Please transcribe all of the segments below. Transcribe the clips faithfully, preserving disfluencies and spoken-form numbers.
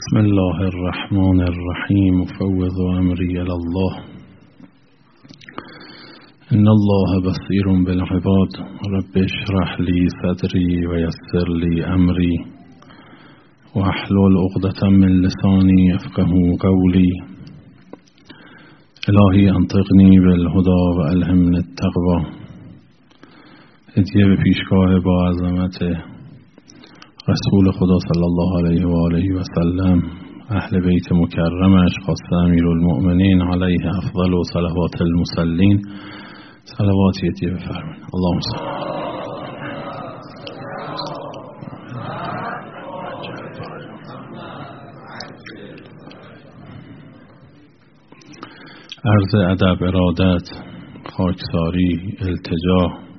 بسم الله الرحمن الرحیم فوض امری الی الله ان الله بصیر بالعباد رب اشرح لی صدری و یسر لی امری و احلل عقدة من لسانی یفقهوا قولی الهی انطقنی بالهدی و الهمنی التقوی. هدیه به پیشگاه با عظمت رسول خدا صلی الله علیه و آله و سلم، اهل بیت مکرمش، خاصه امیرالمؤمنین علیه افضل و صلوات المصلین، صلواتی هدیه بفرمایید. اللهم صل. عرض ادب، ارادت، خاکساری، التجا،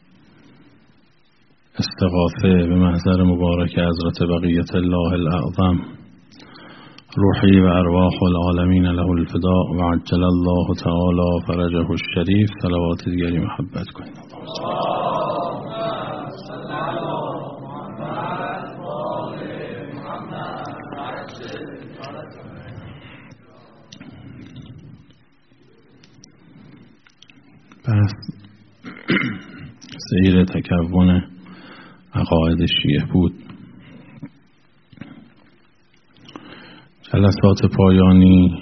استغاثه به محضر مبارک حضرت بقیت الله الاعظم، روحی و ارواح العالمین له الفداء و عجل الله تعالی فرجه الشریف. صلوات دیگری محبت کنید. پس سیر تکون عقاید شیعه بود. جلسات پایانی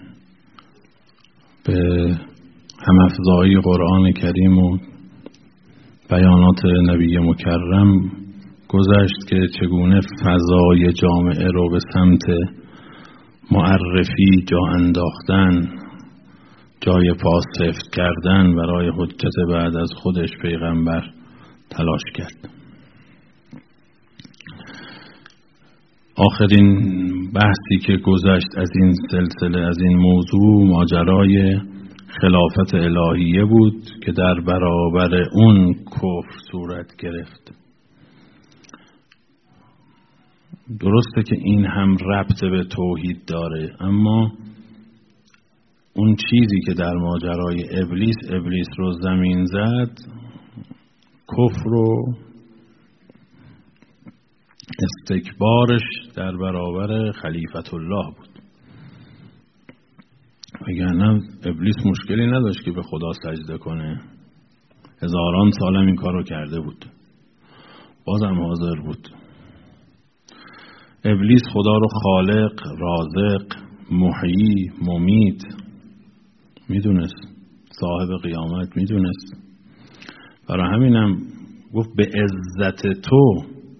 به همافزایی قرآن کریم و بیانات نبی مکرم گذشت که چگونه فضای جامعه رو به سمت معرفی جا انداختن، جای پا سفت کردن برای حجت بعد از خودش پیغمبر تلاش کرد. آخرین بحثی که گذشت از این سلسله، از این موضوع، ماجرای خلافت الهیه بود که در برابر اون کفر صورت گرفت. درسته که این هم ربط به توحید داره، اما اون چیزی که در ماجرای ابلیس ابلیس رو زمین زد، کفر و استکبارش در برابر خلیفت الله بود. وگرنه ابلیس مشکلی نداشت که به خدا سجده کنه، هزاران سال هم این کار رو کرده بود، بازم حاضر بود. ابلیس خدا رو خالق، رازق، محیی، ممیت میدونست، صاحب قیامت میدونست. برای همینم گفت به عزت تو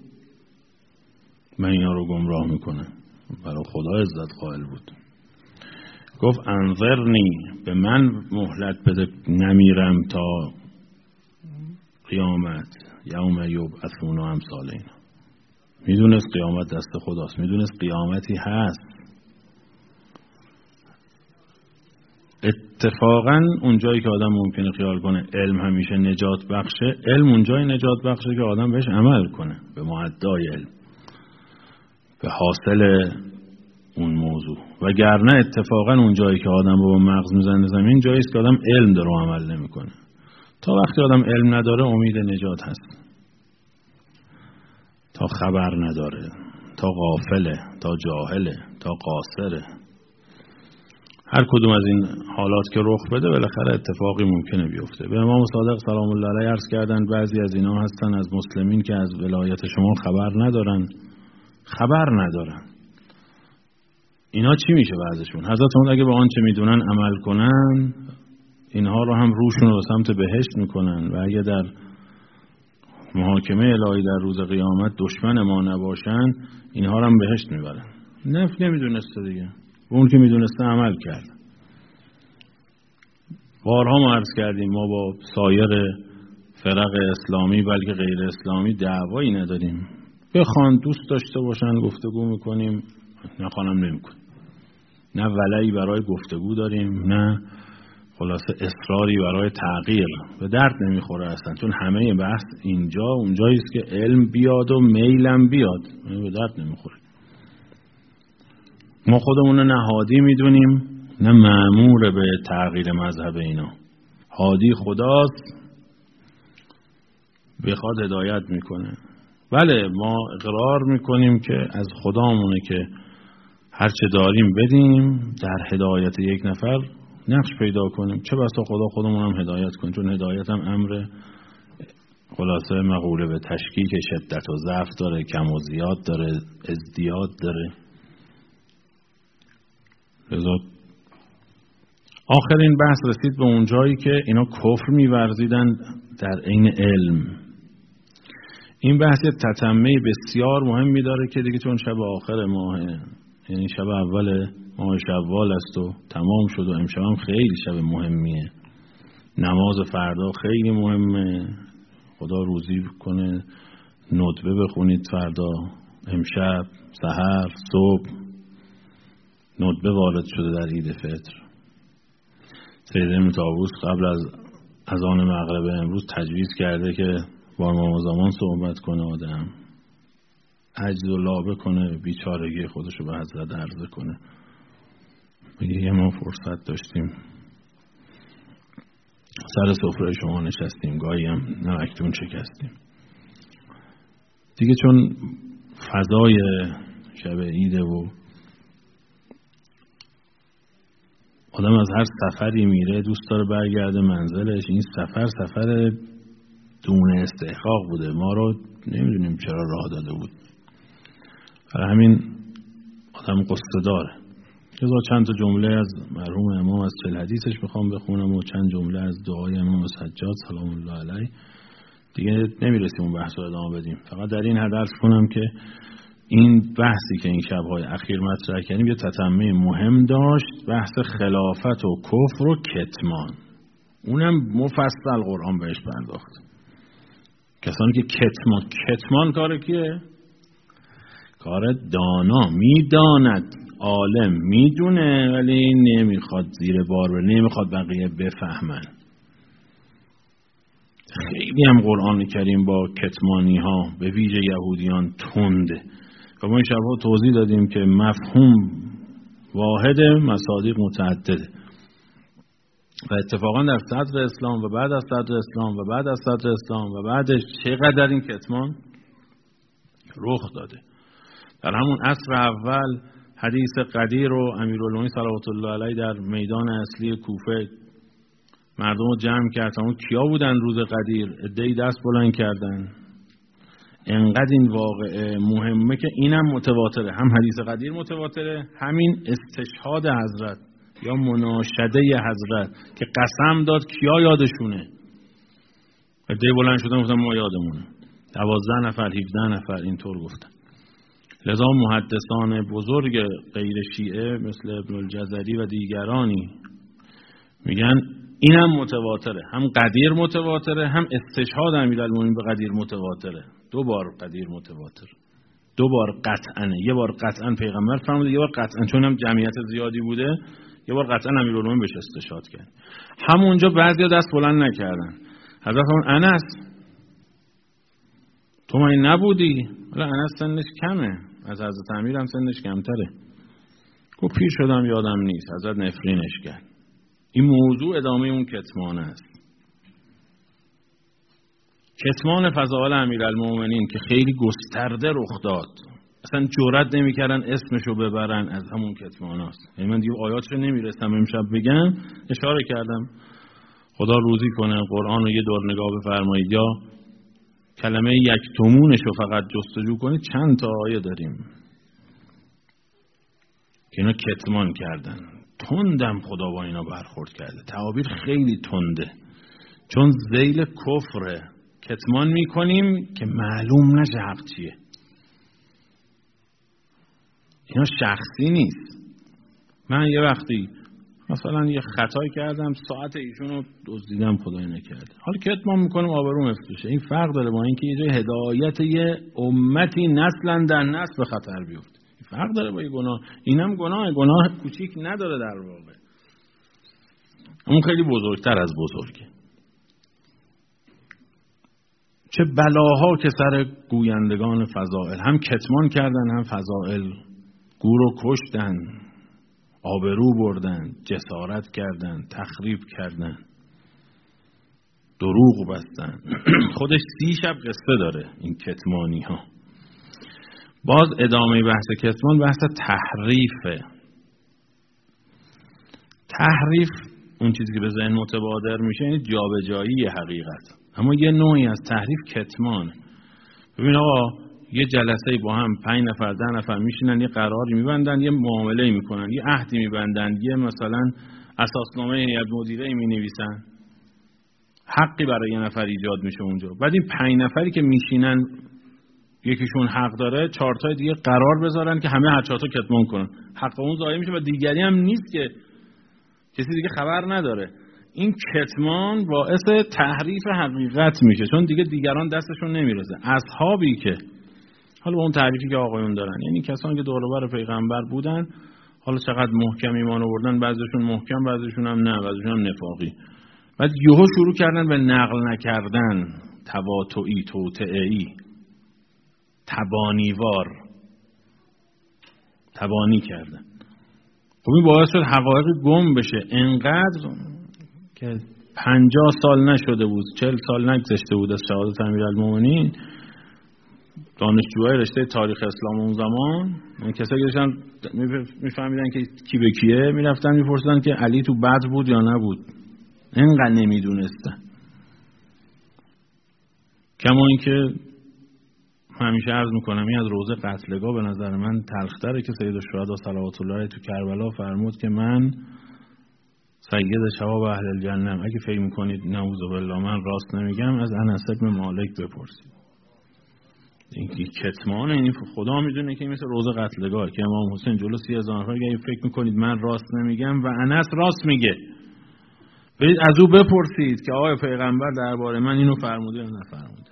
من اینا رو گمراه میکنه. برای خدا عزت قائل بود. گفت انظرنی، به من مهلت بده نمیرم تا قیامت، یوم یبعثون و امثال اینا. میدونست قیامت دست خداست، میدونست قیامتی هست. اتفاقا اونجایی که آدم ممکنه خیال کنه علم همیشه نجات بخشه، علم اونجایی نجات بخشه که آدم بهش عمل کنه، به معدای علم، به حاصل اون موضوع. وگرنه اتفاقا اونجایی که آدم رو مغز میزنه زمین، جایی است که آدم علم داره و عمل نمیکنه. تا وقتی آدم علم نداره امید نجات هست. تا خبر نداره، تا غافله، تا جاهله، تا قاصره، هر کدوم از این حالات که رخ بده بالاخره اتفاقی ممکنه بیفته. به امام صادق سلام الله علیه عرض کردن بعضی از اینا هستن از مسلمین که از ولایت شما خبر ندارن، خبر ندارن. اینا چی میشه بعضشون؟ حضرت اون اگه به آنچه میدونن عمل کنن، اینها رو هم روشون رو به سمت بهشت میکنن، و اگه در محاکمه الهی در روز قیامت دشمن ما نباشن، اینها رو هم بهشت میبرن. نف نمیدونسته دیگه، اون که میدونسته عمل کرد. بارها ما عرض کردیم ما با سایر فرق اسلامی بلکه غیر اسلامی دعوایی نداریم. بخوان دوست داشته باشن گفتگو میکنیم، نخوانم نمیکنیم. نه ولایی برای گفتگو داریم، نه خلاصه اصراری برای تغییر. به درد نمیخوره اصلا، چون همه بحث اینجا اونجاییست که علم بیاد و میلم بیاد، به درد نمیخوره. ما خودمون نه هادی میدونیم نه مأمور به تغییر مذهب اینا. هادی خداست، بخواد هدایت میکنه. بله ما اقرار میکنیم که از خدامونه که هرچه داریم بدیم، در هدایت یک نفر نقش پیدا کنیم. چه بسا خدا خودمون هم هدایت کنیم، چون هدایت هم امر خلاصه مقوله به تشکیک شدت و ضعف داره، کم و زیاد داره، ازدیاد داره. لذا آخرین بحث رسید به اون جایی که اینا کفر می‌ورزیدن در عین علم. این بحث تتمه بسیار مهمی داره که دیگه چون شب آخر ماهه، یعنی شب اول ماه شوال است و تمام شد و امشب هم خیلی شب مهمیه. نماز فردا خیلی مهمه، خدا روزی کنه ندبه بخونید فردا، امشب، سحر، صبح ندبه وارد شده در عید فطر. سید ابن طاووس قبل از اذان مغرب امروز تجویز کرده که با امام زمان صحبت کنه، آدم عجز و لابه کنه، بیچارگی خودشو به حضرت عرضه کنه، بگه یه ما فرصت داشتیم سر سفره شما نشستیم، گاهی هم نمکتون شکستیم. دیگه چون فضای شب عیده و آدم از هر سفری میره دوست داره برگرده منزلش. این سفر سفر دون استحقاق بوده، ما رو نمیدونیم چرا راه داده بود، برای همین آدم قصه داره. لذا چند تا جمله از مرحوم امام از چل حدیثش میخوام بخونم و چند جمله از دعای امام سجاد سلام الله علیه. دیگه نمیرسیم اون بحث رو ادامه بدیم. فقط در این حد عرض کنم که این بحثی که این شب‌های اخیر مطرح کردیم یه تتمه مهم داشت، بحث خلافت و کفر و کتمان. اونم مفصل قرآن بهش پرداخت. کسانی که کتمان کتمان کار کیه؟ کار دانا، میداند، عالم میدونه ولی نمیخواد زیر بار بره، نمیخواد بقیه بفهمن. خیلی هم قرآن کریم با کتمانی ها به ویژه یهودیان تنده و ما این شبها توضیح دادیم که مفهوم واحد، مصادیق متعدده و اتفاقا در صدر اسلام و بعد از صدر اسلام و بعد از صدر اسلام و بعدش چقدر این کتمان رخ داده. در همون عصر اول حدیث قدیر و امیرالمومنین صلوات الله علیه در میدان اصلی کوفه مردم رو جمع کرد. اون کیا بودن روز قدیر؟ عده‌ای دست بلند کردن. انقدر این واقعه مهمه که اینم متواتره، هم حدیث قدیر متواتره، همین استشهاد حضرت یا مناشده حضرت که قسم داد کیا یادشونه. عده‌ای بلند شدن گفتن ما یادمونه، دوازده نفر، هفده نفر اینطور گفتن. لذا محدثان بزرگ غیر شیعه مثل ابن الجزری و دیگرانی میگن اینم متواتره، هم قدیر متواتره، هم استشهاد امیرالمومنین به قدیر متواتره. دو بار قدیر متواتر، دو بار قطعا، یه بار قطعا پیغمبر فرموده، یه بار قطعا چون هم جمعیت زیادی بوده، یه بار قطعا امیرالمومنین بهش استشهاد کرد. همونجا بعضیا دست بلند نکردن. حضرت اون انس تو من نبودی؟ ولی انس سنش کمه، از حضرت امیر هم سنش کمتره. گفت پیر شدم یادم نیست. حضرت نفرینش کرد. این موضوع ادامه اون کتمان است. کتمان فضائل امیرالمومنین که خیلی گسترده رخ داد، اصلا جرئت نمی‌کردن اسمشو ببرن، از همون کتماناست. یعنی من دیگه آیاتشو نمیرسم امشب بگم، اشاره کردم. خدا روزی کنه قرآن رو یه دور نگاه بفرمایید یا کلمه یک تومونش رو فقط جستجو کنید، چند تا آیه داریم که اینا کتمان کردن. تندم خدا با اینا برخورد کرده. تعابیر خیلی تنده، چون ذیل کفره. کتمان میکنیم که معلوم نشه حق چیه. اینا شخصی نیست. من یه وقتی مثلا یه خطایی کردم، ساعت ایشون رو دزدیدم، خدای نکرده، حالا کتمان میکنم آبروم افته. این فرق داره با اینکه یه جای هدایت یه امتی نسلا در نسل به خطر بیفته. فرق داره با این گناه. اینم گناه، گناه کوچیک نداره در واقع، اون خیلی بزرگتر از بزرگه. چه بلاها که سر گویندگان فضائل، هم کتمان کردن هم فضائل، گور و کشتن، آبرو بردن، جسارت کردن، تخریب کردن، دروغ بستن. خودش سی شب قصه داره این کتمانی ها. باز ادامه بحث کتمان بحث تحریفه. تحریف اون چیزی که به ذهن متبادر میشه یعنی جابجایی حقیقت، اما یه نوعی از تحریف کتمان. ببین آقا یه جلسه با هم پنج نفر ده نفر میشینن، یه قراری میبندن، یه معامله میکنن، یه عهدی میبندن، یه مثلا اساسنامه هیئت مدیره مینویسن، حقی برای یه نفر ایجاد میشه اونجا. بعد این پنج نفری که میشینن یکیشون حق داره، چهار تا دیگه قرار بذارن که همه هر چهار تا کتمان کنن، حق اون ضایع میشه و دیگری هم نیست که کسی دیگه خبر نداره. این کتمان باعث تحریف حقیقت میشه، چون دیگه دیگران دستشون نمیرسه. اصحابی که حالا با اون تعریفی که آقایون دارن، یعنی کسانی که دور و بر پیغمبر بودن، حالا چقدر محکم ایمان آوردن، بعضیشون محکم بعضیشون هم نه، بعضیشون هم نفاقی، بعد یهو شروع کردن به نقل نکردن، تباطئی، توطئه‌ای، تبانیوار، تبانی کردن. خب این باعث شد حقایق گم بشه، انقدر که پنجاه سال نشده بود، چهل سال نگذشته بود از شهادت امیرالمومنین، دانشجوهای رشته تاریخ اسلام اون زمان، این کسایی که داشتن میفهمیدن که کی به کیه، میرفتن میپرسیدن که علی تو بدر بود یا نبود، اینقدر نمیدونستن. کما اینکه همیشه عرض میکنم این از روزه قتلگاه به نظر من تلختره که سید الشهدا صلوات الله علیه تو کربلا فرمود که من سید شباب اهل الجنه. اگه فکر میکنید نعوذ بالله من راست نمیگم، از انس بن مالک بپرسید. این کتمان، این خدا میدونه که این مثل روزه قتلگاه که امام حسین جلو سی هزار نفر اگه فکر میکنید من راست نمیگم و انس راست میگه، برید از او بپرسید که آقای پیغمبر درباره من اینو فرموده یا نفرموده.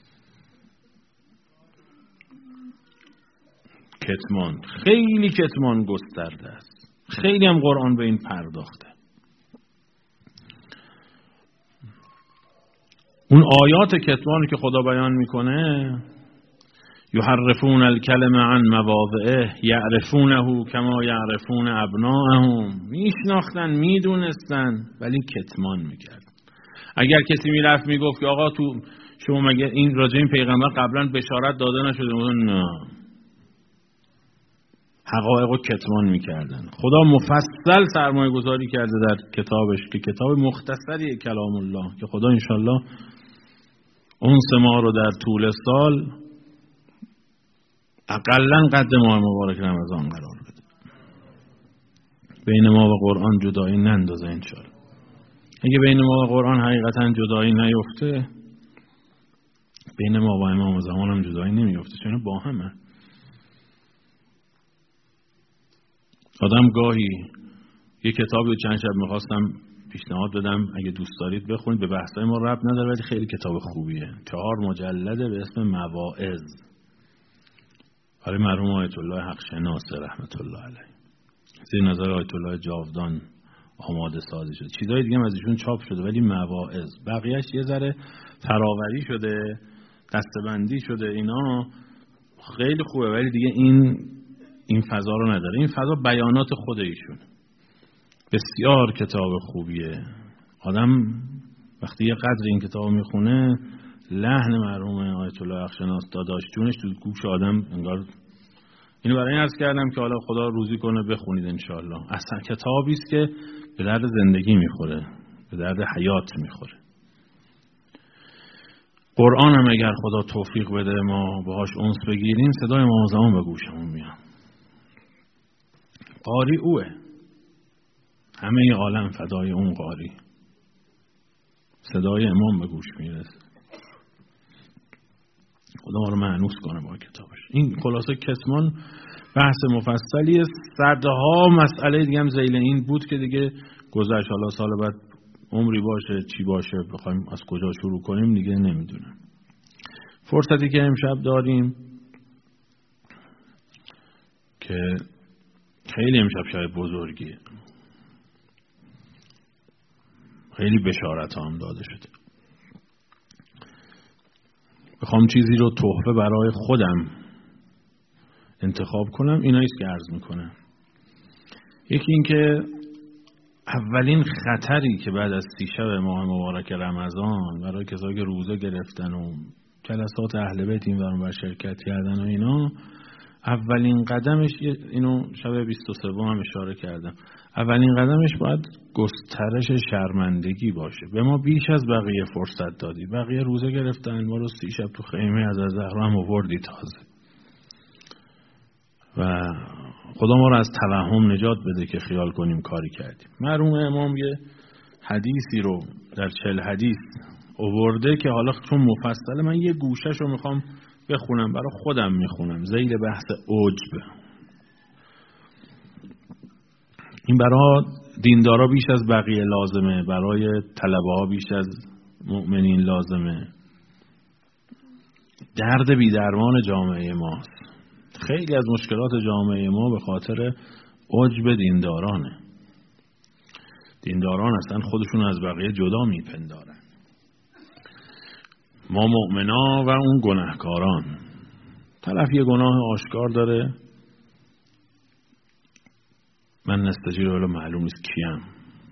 کتمان، خیلی کتمان گسترده است، خیلی هم قرآن به این پرداخته. اون آیات کتمانی که خدا بیان میکنه، یحرفون الکلم عن مواضعه یعرفونه کما یعرفون ابناءهم، میشناختن میدونستن ولی کتمان میکرد. اگر کسی میرفت میگفت که آقا تو شما مگه این راجع این پیغمبر قبلا بشارت داده نشده؟ نه، حقایقو کتمان میکردن. خدا مفصل سرمایه گذاری کرده در کتابش که کتاب مختصری کلام الله که خدا انشالله اونس ما رو در طول سال اقلن قد ماه مبارک رمضان قرار بده. بین ما و قرآن جدایی نندازه انشالله. اگه بین ما و قرآن حقیقتا جدایی نیفته، بین ما و امام زمان هم جدایی نمیفته، چون با همه. آدم گاهی یه کتابی چند شب میخواستم پیشنهاد بدم اگه دوست دارید بخونید، به بحثای ما ربط نداره ولی خیلی کتاب خوبیه، چهار مجلده به اسم مواعظ، برای مرحوم آیت الله حق شناس رحمت الله علیه، زیر نظر آیت الله جاودان آماده سازی شده. چیزای دیگه هم از ایشون چاپ شده ولی مواعظ، بقیهش یه ذره فراوری شده، دستبندی شده، اینا خیلی خوبه ولی دیگه این این فضا رو نداره. این فضا بیانات خود ایشون. بسیار کتاب خوبیه. آدم وقتی یه قدر این کتاب میخونه، لحن مرحوم آیت الله حق شناس داداش جونش تو گوش آدم انگار. اینو برای این عرض کردم که حالا خدا روزی کنه بخونید انشاءالله. اصلا کتابی است که به درد زندگی میخوره، به درد حیات میخوره. قرآن هم اگر خدا توفیق بده ما باهاش انس بگیریم، صدای امام زمان به گوشمون میاد. قاری اوه، همه عالم فدای اون قاری، صدای امام به گوش میرسه. خدا ما رو مأنوس کنه با کتابش. این خلاصه کتمان بحث مفصلیه، صدها مسئله دیگه هم ذیل این بود که دیگه گذشت. حالا سال بعد عمری باشه چی باشه بخوایم از کجا شروع کنیم دیگه نمیدونم. فرصتی که امشب داریم که خیلی امشب شاید بزرگیه، خیلی بشارت هم داده شده. بخوام چیزی رو تحفه برای خودم انتخاب کنم، ایناییست که عرض میکنم. یکی این که اولین خطری که بعد از سی شب ماه مبارک رمضان برای کسایی که روزه گرفتن و جلسات اهل بیت این ورون بر شرکت کردن و اینا، اولین قدمش، اینو شب بیست و سه هم اشاره کردم، اولین قدمش باید گسترش شرمندگی باشه. به ما بیش از بقیه فرصت دادی، بقیه روزه گرفتن، ما رو سی شب تو خیمه از زهرا هم آوردی تازه. و خدا ما رو از توهم نجات بده که خیال کنیم کاری کردیم. مرحوم امام یه حدیثی رو در چهل حدیث آورده که حالا چون مفصله من یه گوشش رو میخوام بخونم، برای خودم میخونم، ذیل بحث عجب. این برای دیندارا بیش از بقیه لازمه، برای طلبه ها بیش از مؤمنین لازمه. درد بی‌درمان جامعه ماست. خیلی از مشکلات جامعه ما به خاطر عجب دیندارانه. دینداران اصلا خودشون از بقیه جدا میپندارن. ما مؤمنا و اون گناهکاران. طرف یه گناه آشکار داره، من نستجیر ولی معلوم نیست کیم.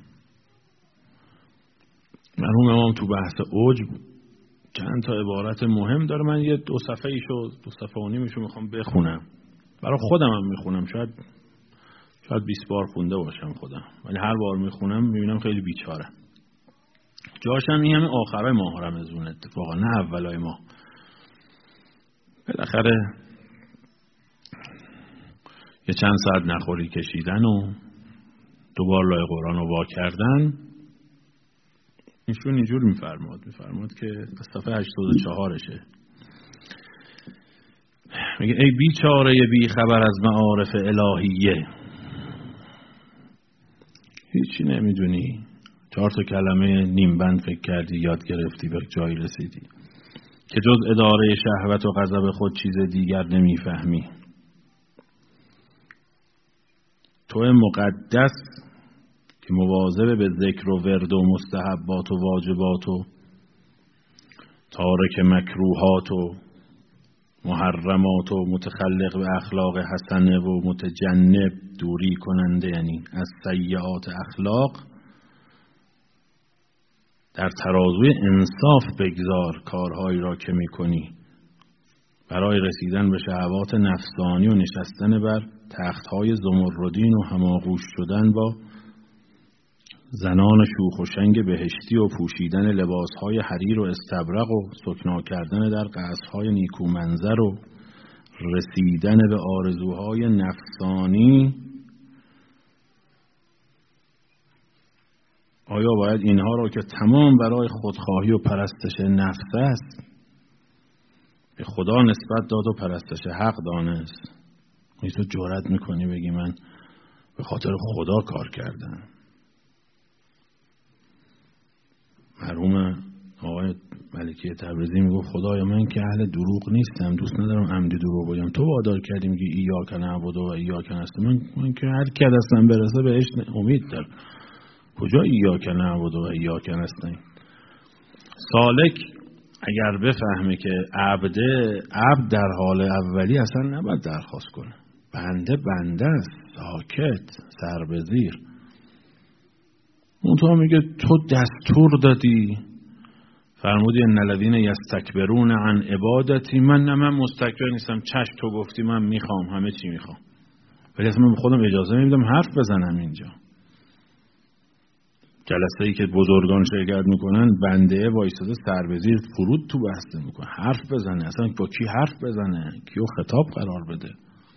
مرحوم امام تو بحث عجب چند تا عبارت مهم داره، من یه دو صفحه ایشو دو صفحه و نیمشو میخوام بخونم، برای خودم هم میخونم، شاید شاید بیست بار خونده باشم خودم، ولی هر بار میخونم میبینم خیلی بیچاره. جاشم این همه آخرای ماه رمضان اتفاقا، نه اولای ماه. بالاخره یه چند ساعت نخوری کشیدن و دوبار لای قرآن رو وا کردن. ایشون اینجور میفرماد میفرماد که صفحه هشتاد و چهارشه، میگه ای بیچاره بی خبر از معارف الهیه، هیچی نمیدونی، چهار تا کلمه نیم بند فکر کردی یاد گرفتی به جایی رسیدی که جز اداره شهوت و غضب خود چیز دیگر نمیفهمی. تو مقدس که مواظب به ذکر و ورد و مستحبات و واجبات و تارک مکروهات و محرمات و متخلق به اخلاق حسنه و متجنب دوری کننده، یعنی از سیئات اخلاق، در ترازوی انصاف بگذار کارهایی را که میکنی برای رسیدن به شهوات نفسانی و نشستن بر تختهای زمردین و هماغوش شدن با زنان شوخ و شنگ بهشتی و پوشیدن لباسهای حریر و استبرق و سکنا کردن در قصرهای نیکو منظر و رسیدن به آرزوهای نفسانی. آیا باید اینها را که تمام برای خودخواهی و پرستش نفس است به خدا نسبت داد و پرستش حق دانست؟ این تو جرأت میکنی بگی من به خاطر خدا کار کردم؟ مرحوم آقای ملکی تبریزی میگفت خدایا من که اهل دروغ نیستم، دوست ندارم عمدی دروغ بگم، تو وادار کردی میگی ایاک نعبد و ایاک نستعین، من من که هر کی دستم برسه بهش امید دارم. کجا ایاک نعبد و ایاک نستعین؟ سالک اگر بفهمه که عبده عبد در حال اولی اصلا نباید درخواست کنه، بنده بنده است، ساکت، سر به زیر. اون تو میگه تو دستور دادی، فرمودی ان الذین یستکبرون عن عبادتی، من نه من مستکبر نیستم، چشم تو گفتی من میخوام، همه چی میخوام، ولی اصلا من به خودم اجازه نمیدم حرف بزنم. اینجا جلسه ای که بزرگان شرکت میکنن بنده وایساده سر به زیر فرود تو بحث میکنه، حرف بزنه، اصلا با کی حرف بزنه، کیو خطاب قرار بده.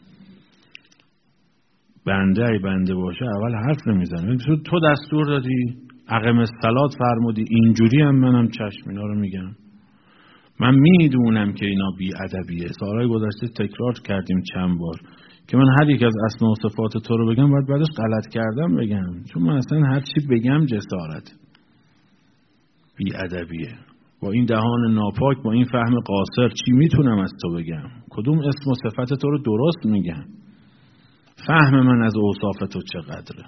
بنده ای بنده باشه اول حرف نمیزنه. تو دستور دادی اقم الصلات فرمودی، اینجوری هم منم چشم اینا رو میگم. من میدونم که اینا بی ادبیه، سالهای گذشته تکرار کردیم چند بار که من هر یک از اسما و صفات تو رو بگم باید بعدش غلط کردم بگم، چون من اصلا هر چی بگم جسارت، بی ادبیه. با این دهان ناپاک، با این فهم قاصر چی میتونم از تو بگم؟ کدوم اسم و صفت تو رو درست میگم؟ فهم من از اوصاف تو چقدره؟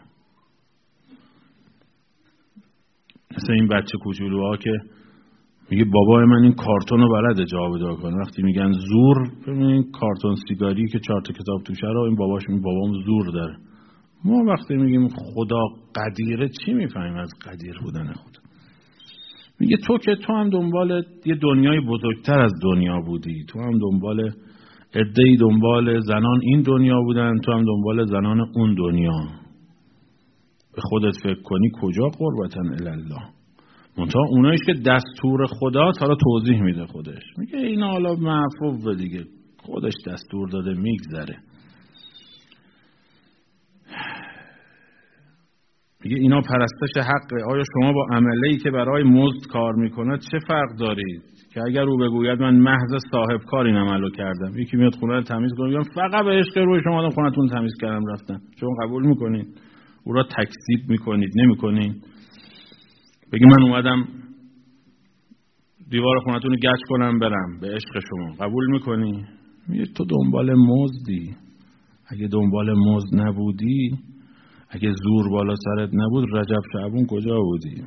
مثل این بچه کوچولوها که میگه بابای من این کارتون رو بلده جابجا کنه، وقتی میگن زور، ببین کارتون سیگاری که چهار تا کتاب توشه رو این باباش میگه بابام زور داره. ما وقتی میگیم خدا قدیره چی میفهمیم از قدیر بودن خدا؟ میگه تو که تو هم دنبال یه دنیای بزرگتر از دنیا بودی، تو هم دنبال عده‌ای دنبال زنان این دنیا بودن، تو هم دنبال زنان اون دنیا. به خودت فکر کنی کجا قربتن الله. منتها اونایش که دستور خداست، حالا توضیح میده خودش، میگه اینا حالا معفو دیگه، خودش دستور داده میگذره. میگه اینا پرستش حقه. آیا شما با عمله‌ای که برای مزد کار میکنه چه فرق دارید؟ که اگر او بگوید من محض صاحب کار این عملو کردم، یکی میاد خونه رو تمیز کنه میگم فقط به عشق روی شما آدم خونتون تمیز کردم رفتم، شما قبول میکنید؟ او را تکذیب میکنید؟ نمیکنید؟ بگی من اومدم دیوار خونتون رو گچ کنم برم به عشق شما، قبول میکنی؟ میگه تو دنبال مزدی. اگه دنبال مزد نبودی، اگه زور بالا سرت نبود، رجب شعبون کجا بودی؟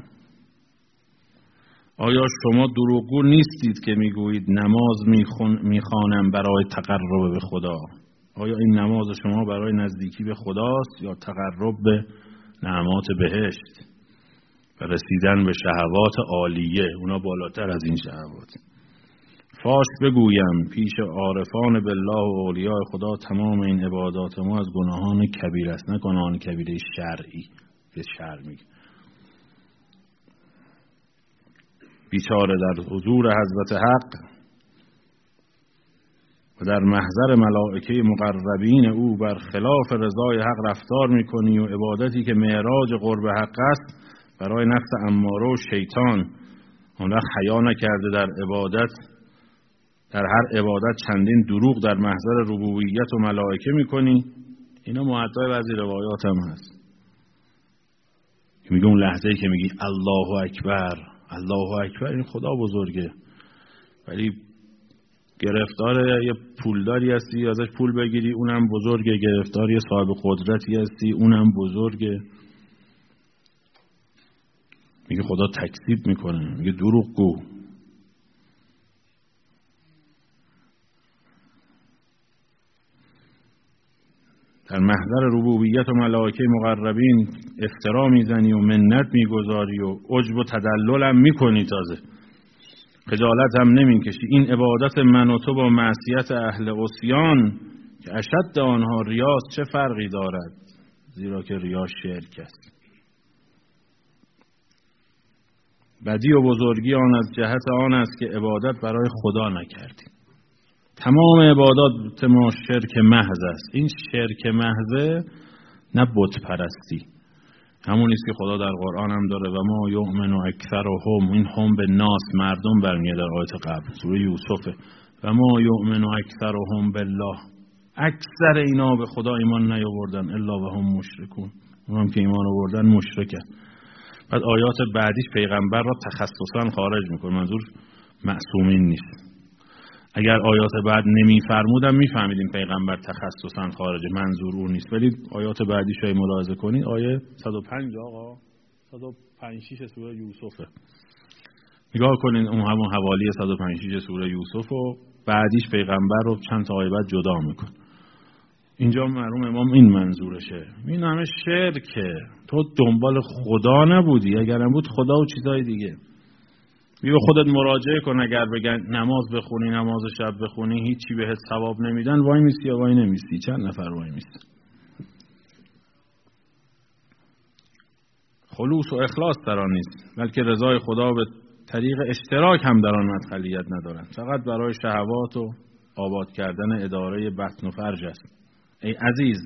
آیا شما دروغگو نیستید که میگویید نماز میخوانم برای تقرب به خدا؟ آیا این نماز شما برای نزدیکی به خداست یا تقرب به نعمات بهشت و رسیدن به شهوات عالیه، اونا بالاتر از این شهوات؟ فاش بگویم پیش عارفان بالله و اولیاء خدا تمام این عبادات ما از گناهان کبیر است، نه گناهان کبیره شرعی که شرع میگه. بیچاره در حضور حضرت حق و در محضر ملائکه مقربین او بر خلاف رضای حق رفتار میکنی و عبادتی که معراج قرب حق است برای نفس اماره و شیطان اون وقت حیا نکرده در عبادت، در هر عبادت چندین دروغ در محضر ربوبیت و ملائکه میکنی. اینا معدای بعضی روایات هم هست. میگه اون لحظه‌ای که میگی الله اکبر الله اکبر، این خدا بزرگه، ولی گرفتار یه پولداری هستی ازش پول بگیری اونم بزرگه، گرفتار یه صاحب قدرتی هستی اونم بزرگه. میگه خدا تکذیب میکنه، میگه دروغ گو. در محضر ربوبیت و ملائکه مقربین افترا میزنی و منت میگذاری و عجب و تدلل هم میکنی، تازه خجالت هم نمیکشی. این عبادت من و تو با معصیت اهل عصیان که اشد آنها ریاست چه فرقی دارد؟ زیرا که ریا شرک است. بدی و بزرگی آن از جهت آن است که عبادت برای خدا نکردیم. تمام عبادات ما شرک محض است. این شرک محض نه بت پرستی، همون است که خدا در قرآن هم داره و ما یؤمن اکثرهم، این هم به ناس مردم برمیاد در آیت قبل سوره یوسف، و ما یؤمن اکثرهم بالله، اکثر اینا به خدا ایمان نیاوردن الا و هم مشرکون، اونم که ایمان آوردن مشرکن. بعد آیات بعدیش پیغمبر را تخصصا خارج میکنه، منظور معصومین نیست. اگر آیات بعد نمیفرمودم میفهمیدیم پیغمبر تخصصا خارجه، منظور اون نیست. ولی آیات بعدیش رو ملاحظه کنید، آیه صد و پنج آقا صد و پنج شش سوره یوسفه، نگاه کنین اون همون حوالی صد و پنج شش سوره یوسف و بعدیش پیغمبر رو چند تا آیه بعد جدا میکن. اینجا مرحوم امام این منظورشه. این همه شرکه، تو دنبال خدا نبودی، اگر هم بود خدا و چیزای دیگه. بیا خودت مراجعه کن، اگر بگن نماز بخونی نماز شب بخونی هیچی بهت ثواب نمیدن، وای میستی یا وای نمیستی؟ چند نفر وای میستن؟ خلوص و اخلاص در آن نیست، بلکه رضای خدا به طریق اشتراک هم در آن مدخلیت ندارند، فقط برای شهوات و آباد کردن اداره بطن و فرج است. ای عزیز،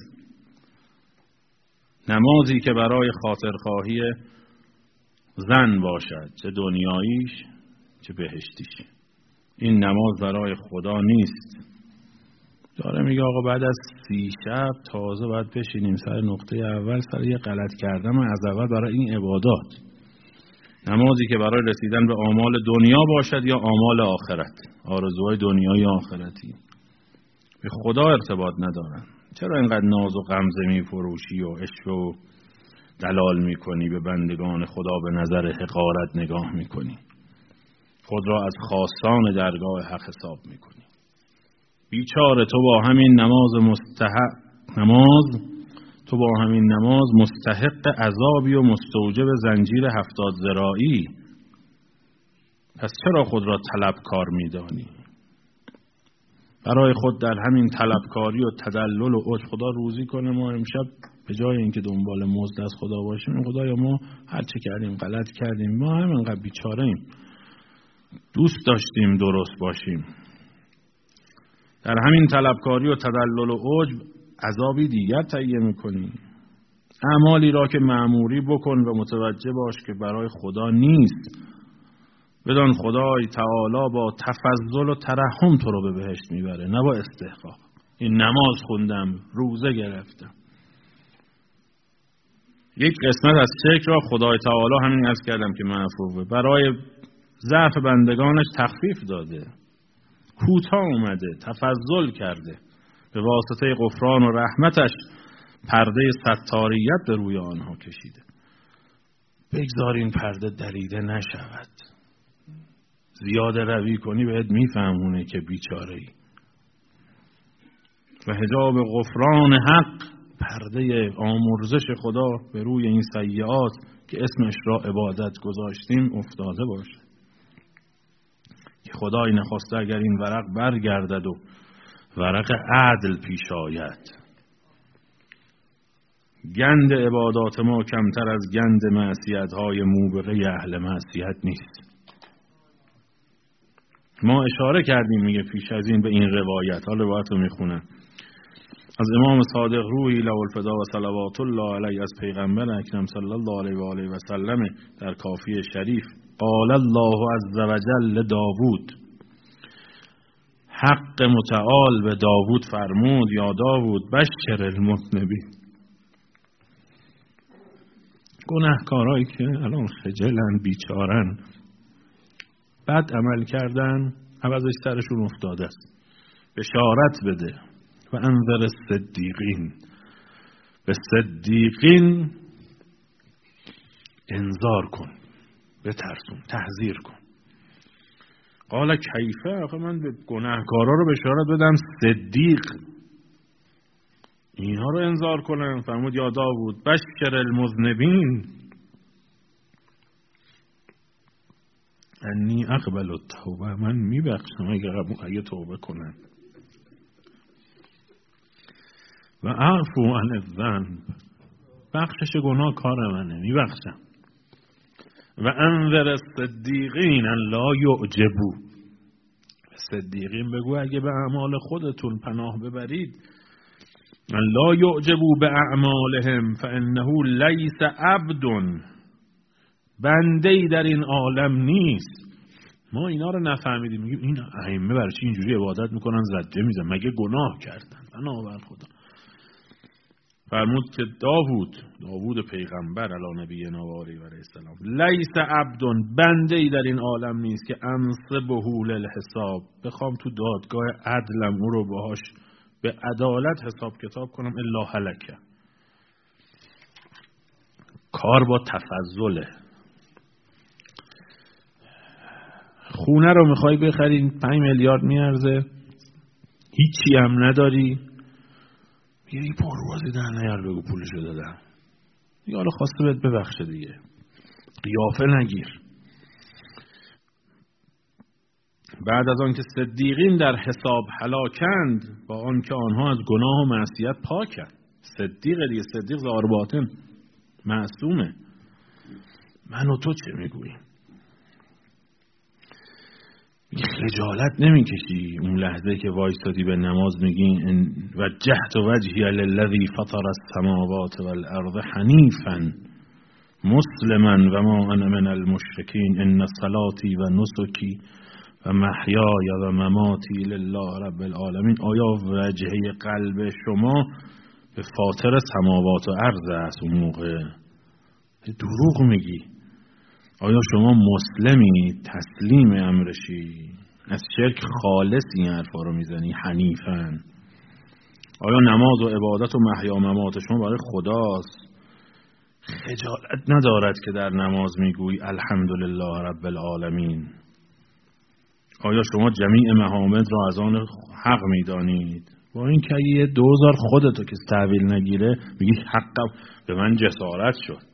نمازی که برای خاطرخواهی زن باشد، چه دنیاییش چه بهشتیش، این نماز برای خدا نیست. داره میگه آقا بعد از سی شب تازه باید بشینیم سر نقطه اول، سر یه غلط کردم از اول برای این عبادات. نمازی که برای رسیدن به آمال دنیا باشد یا آمال آخرت، آرزوهای دنیایی آخرتی، به خدا ارتباط ندارن. چرا اینقدر ناز و غمزه میفروشی و عشق و دلال میکنی، به بندگان خدا به نظر حقارت نگاه میکنی، خود را از خواستان درگاه حق حساب میکنی؟ بیچاره تو با همین نماز مستحق نماز تو با همین نماز مستحق عذابی و مستوجب زنجیر هفتاد ذراعی. پس چرا خود را طلبکار میدانی؟ برای خود در همین طلبکاری و تدلل و عجب خدا روزی کنه. ما امشب به جای اینکه دنبال مزد از خدا باشیم، خدایا ما هر چه کردیم غلط کردیم، ما همینقدر بیچاره ایم، دوست داشتیم درست باشیم. در همین طلبکاری و تدلل و عجب عذابی دیگر تهیه میکنی. اعمالی را که مأموری بکن و متوجه باش که برای خدا نیست. بدان خدای تعالی با تفضل و ترحم تو رو به بهشت میبره، نه با استحقاق. این نماز خوندم، روزه گرفتم. یک قسمت از شکر را خدای تعالی همین عرض کردم که معفوه، برای ضعف بندگانش تخفیف داده، کوتاه اومده، تفضل کرده، به واسطه غفران و رحمتش پرده ستاریت به روی آنها کشیده. بگذار این پرده دریده نشود. زیاده روی کنی بهت میفهمونه که بیچاره ای. و حجاب غفران حق، پرده آمرزش خدا به روی این سیئات که اسمش را عبادت گذاشتیم افتاده باشه. که خدای نخواسته اگر این ورق برگردد و ورق عدل پیش آید، گند عبادات ما کمتر از گند معصیت های موبقه اهل معصیت نیست. ما اشاره کردیم میگه پیش از این به این روایت، حالا روایت رو میخونم از امام صادق روحی له الفدا و صلوات الله علیه از پیغمبر اکرم صلی الله علیه و آله و سلم در کافی شریف: قال الله عز وجل داوود، حق متعال به داوود فرمود: یا داوود بشر المذنبین. گناهکارایی که الان خجلن، بیچارن، بد عمل کردن، عوضش سرشون افتاده است، بشارت بده. و انذر الصدیقین، به صدیقین انذار کن، بترسون، تحذیر کن. قال کیفه؟ آخه من به گناهکارا رو بشارت بدم، صدیق اینها رو انذار کنم؟ فرمود یا داوود بشر المذنبین انی اقبل التوبه، من میبخشم اگه توبه کنن. و اعفو عن الذنب، بخشش گناه کار منه، میبخشم. و انذر الصدیقین ان لا یعجبوا، صدیقین بگو اگه به اعمال خودتون پناه ببرید، ان لا یعجبوا باعمالهم فانه لیس عبد، بنده‌ای در این عالم نیست. ما اینا رو نفهمیدیم، میگیم این ائمه برای چی اینجوری عبادت میکنن، زجه میزنن، مگه گناه کردن؟ بنابر خدا فرمود که داوود، داوود پیغمبر علی نبینا و علیه السلام، لیس عبد، بنده‌ای در این عالم نیست که انصبه للحساب، بخوام تو دادگاه عدلم او رو باهاش به عدالت حساب کتاب کنم، الا هلکه. کار با تفضله. خونه رو میخوای بخرین، پنج میلیارد میارزه، هیچی هم نداری، یه پروازی در نیار بگو پولشو دادم، دیگه حالا خواسته بهت ببخشه دیگه، قیافه نگیر. بعد از آن که صدیقین در حساب هلاکند، با آن که آنها از گناه و معصیت پاکند. صدیق دیگه، صدیق ظاهر باطن معصومه. من و تو چه میگوییم؟ خجالت نمیکشی اون لحظه که وایستادی به نماز میگی وجهت وجهی للذی فطر السماوات والارض حنیفا مسلما و ما انا من المشرکین ان صلاتی و نسکی و محیای و مماتی لله رب العالمین؟ آیا وجهه قلب شما به فاطر سماوات و ارض است اون موقع؟ دروغ میگی. آیا شما مسلمی، تسلیم امرشی، از شرک خالص این حرفا رو میزنی؟ حنیفاً. آیا نماز و عبادت و محیا و ممات شما برای خداست؟ خجالت ندارد که در نماز میگویی الحمدلله رب العالمین؟ آیا شما جمیع محامد را از آن حق میدانید؟ با این که یه دوزار خودتو که تحویل نگیره میگی حقم به من جسارت شد.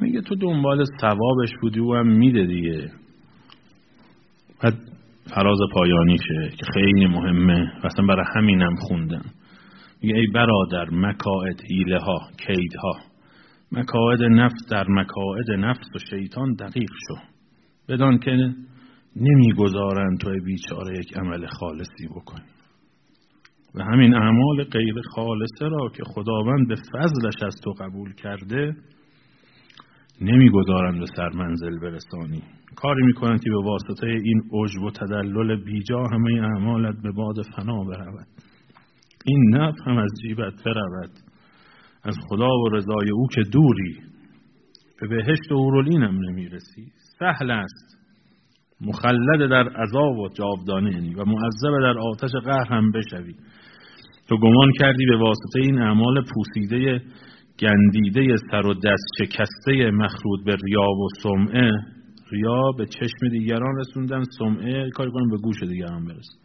میگه تو دنبال ثوابش بودی و هم میده دیگه. بعد فراز پایانیشه که خیلی مهمه، اصلا برای همینم خوندم. میگه ای برادر مکائد حیله ها کید ها، مکائد نفس در مکائد نفس و شیطان دقیق شو، بدان که نمیگذارن توی بیچاره یک عمل خالصی بکنی و همین اعمال غیر خالصه را که خداوند به فضلش از تو قبول کرده نمیگذارن به سر منزل برسانی. کاری میکنن که به واسطه این عجب و تدلل بیجا همه اعمالت به باد فنا برود. این نفع هم از جیبت برود، از خدا و رضای او که دوری، به بهشت و اورولینم نمیرسی. سهل است مخلد در عذاب و جاودانه و معذب در آتش قهر هم بشوی. تو گمان کردی به واسطه این اعمال پوسیده گندیده سر و دست شکسته مخلوط به ریا و سمعه، ریا به چشم دیگران رسوندن، سمعه کاری کنم به گوش دیگران برسن،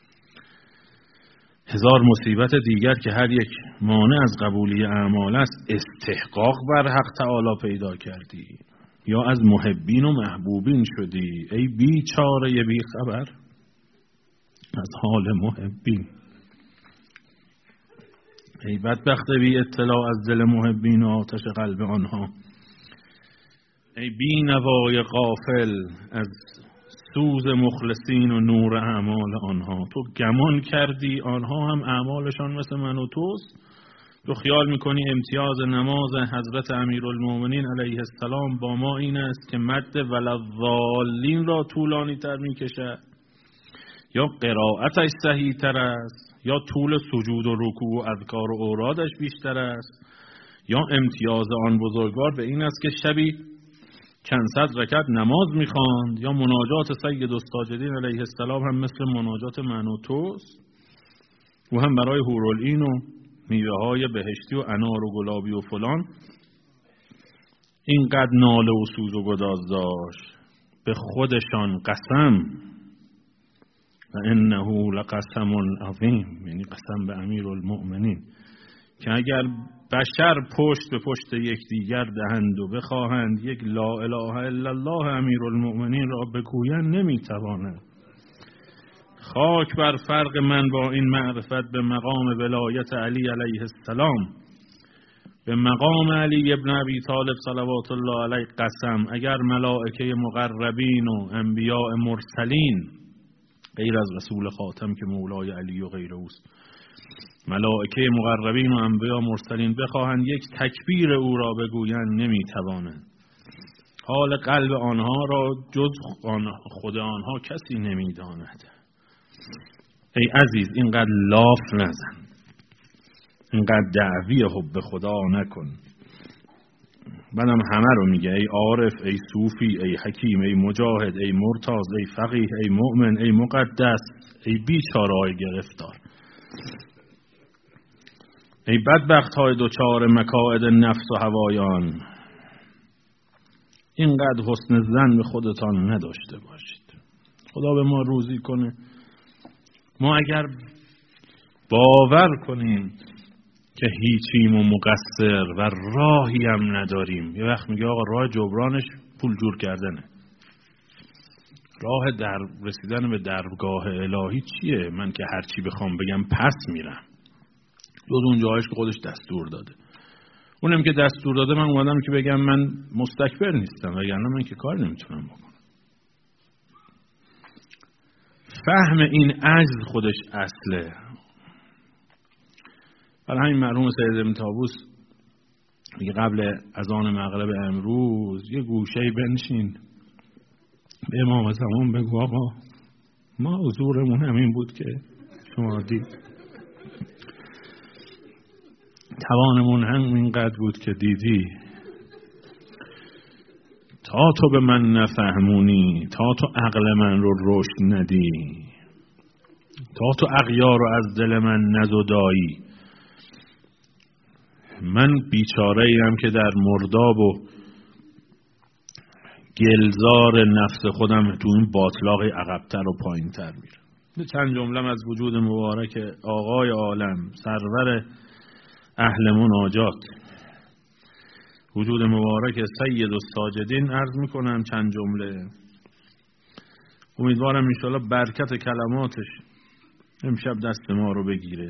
هزار مصیبت دیگر که هر یک مانع از قبولی اعمال است، استحقاق بر حق تعالی پیدا کردی یا از محبین و محبوبین شدی. ای بیچاره بی خبر از حال محبین، ای بدبخت بی اطلاع از دل محبین و آتش قلب آنها. ای بی نوای غافل از سوز مخلصین و نور اعمال آنها. تو گمان کردی آنها هم اعمالشان مثل من و توست. تو خیال میکنی امتیاز نماز حضرت امیرالمومنین علیه السلام با ما این است که مد ولضالین را طولانی تر میکشد، یا قرائتش صحیح تر است، یا طول سجود و رکوع و اذکار و اورادش بیشتر است، یا امتیاز آن بزرگوار به این است که شبی چند صد رکعت نماز میخواند، یا مناجات سید الساجدین علیه السلام هم مثل مناجات من و توست و هم برای حورالعین و میوه های بهشتی و انار و گلابی و فلان اینقدر ناله و سوز و گداز داشت. به خودشان قسم و انه لقسم عظیم، یعنی قسم به امیرالمؤمنین، که اگر بشر پشت به پشت یکدیگر دهند و بخواهند یک لا اله الا الله امیرالمؤمنین را بگویند نمیتوانند. خاک بر فرق من با این معرفت به مقام ولایت علی علیه السلام، به مقام علی ابن ابی طالب صلوات الله علیه قسم. اگر ملائکه مقربین و انبیاء مرسلین غیر از رسول خاتم که مولای علی و غیر اوست، ملائکه مقربین و انبیاء مرسلین بخواهند یک تکبیر او را بگویند نمیتوانند. حال قلب آنها را جز خود آنها کسی نمیداند. ای عزیز اینقدر لاف نزن، اینقدر دعوی حب خدا نکن. بعدم همه رو میگه ای عارف، ای صوفی، ای حکیم، ای مجاهد، ای مرتاض، ای فقیه، ای مؤمن، ای مقدس، ای بیچاره‌های گرفتار، ای بدبخت های دوچار مکائد نفس و هوایان. اینقدر حسن ظن به خودتان نداشته باشید. خدا به ما روزی کنه ما اگر باور کنیم که هیچیم و مقصر و راهی هم نداریم. یه وقت میگه آقا راه جبرانش پول جور کردنه. راه در رسیدن به درگاه الهی چیه؟ من که هرچی بخوام بگم پس میرم. جز اون جاهایش که خودش دستور داده. اونم که دستور داده من اومدم که بگم من مستکبر نیستم، وگرنه من که کار نمیتونم بکنم. فهم این عجز خودش اصله. برای همین مرحوم سید ابن طاووس میگه قبل اذان مغرب امروز یه گوشه‌ای بنشین به امام زمان بگو آقا ما حضورمون همین بود که شما دید، توانمون هم اینقدر بود که دیدی، تا تو به من نفهمونی، تا تو عقل من رو رشد ندی، تا تو اغیار رو از دل من نزدایی، من بیچاره ایم که در مرداب و گلزار نفس خودم تو این باطلاقی عقبتر و پایین تر میرم. به چند جمله از وجود مبارک آقای عالم سرور اهل مناجات وجود مبارک سید الساجدین عرض میکنم چند جمله. امیدوارم انشاءالله برکت کلماتش امشب دست ما رو بگیره.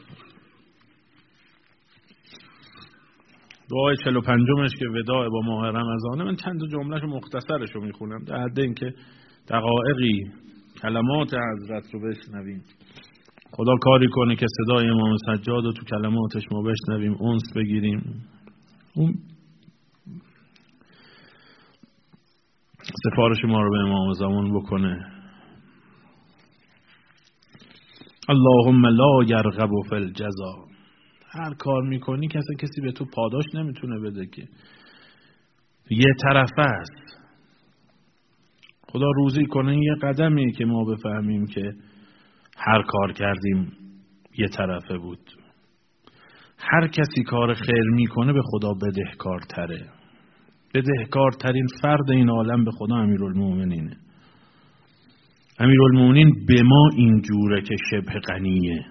دعای چهل و پنجمش که وداع با ماه رمضانه، من چند جمله‌شو مختصرش رو میخونم در حد اینکه دقایقی کلمات حضرت رو بشنویم. خدا کاری کنه که صدای امام سجاد رو تو کلماتش ما بشنویم، انس بگیریم، اون سفارش ما رو به امام زمان بکنه. اللهم لا یرغب فی الجزا. هر کار میکنی کسی کسی به تو پاداش نمیتونه بده که یه طرفه است. خدا روزی کنه یه قدمی که ما بفهمیم که هر کار کردیم یه طرفه بود. هر کسی کار خیر میکنه به خدا بدهکارتره. بدهکارترین فرد این عالم به خدا امیرالمومنینه. امیرالمومنین به ما اینجوره که شبه غنیه،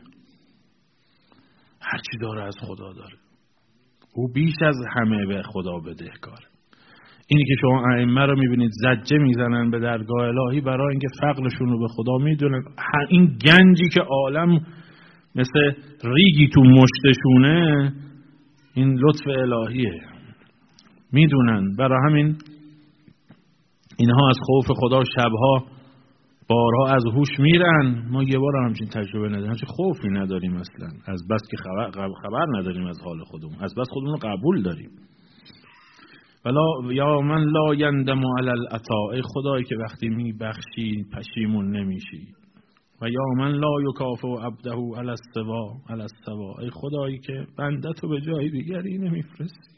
هرچی داره از خدا داره. او بیش از همه به خدا بدهکاره. اینی که شما ائمه رو میبینید زجه میزنن به درگاه الهی برای اینکه فقرشون رو به خدا میدونن، این گنجی که عالم مثل ریگی تو مشتشونه، این لطف الهیه، میدونن. برای همین اینها از خوف خدا شبها بارها از هوش میرن. ما یه بار همچین تجربه نداریم، همچین خوفی نداریم اصلا، از بس که خبر, خبر نداریم از حال خودمون، از بس خودمون رو قبول داریم. ولا یا من لا یندم علی العطا، ای خدایی که وقتی میبخشی پشیمون نمیشی. و یا من لا یکافئ عبده علی السوا علی السوا، ای خدایی که بنده‌تو به جای دیگری نمیفرستی.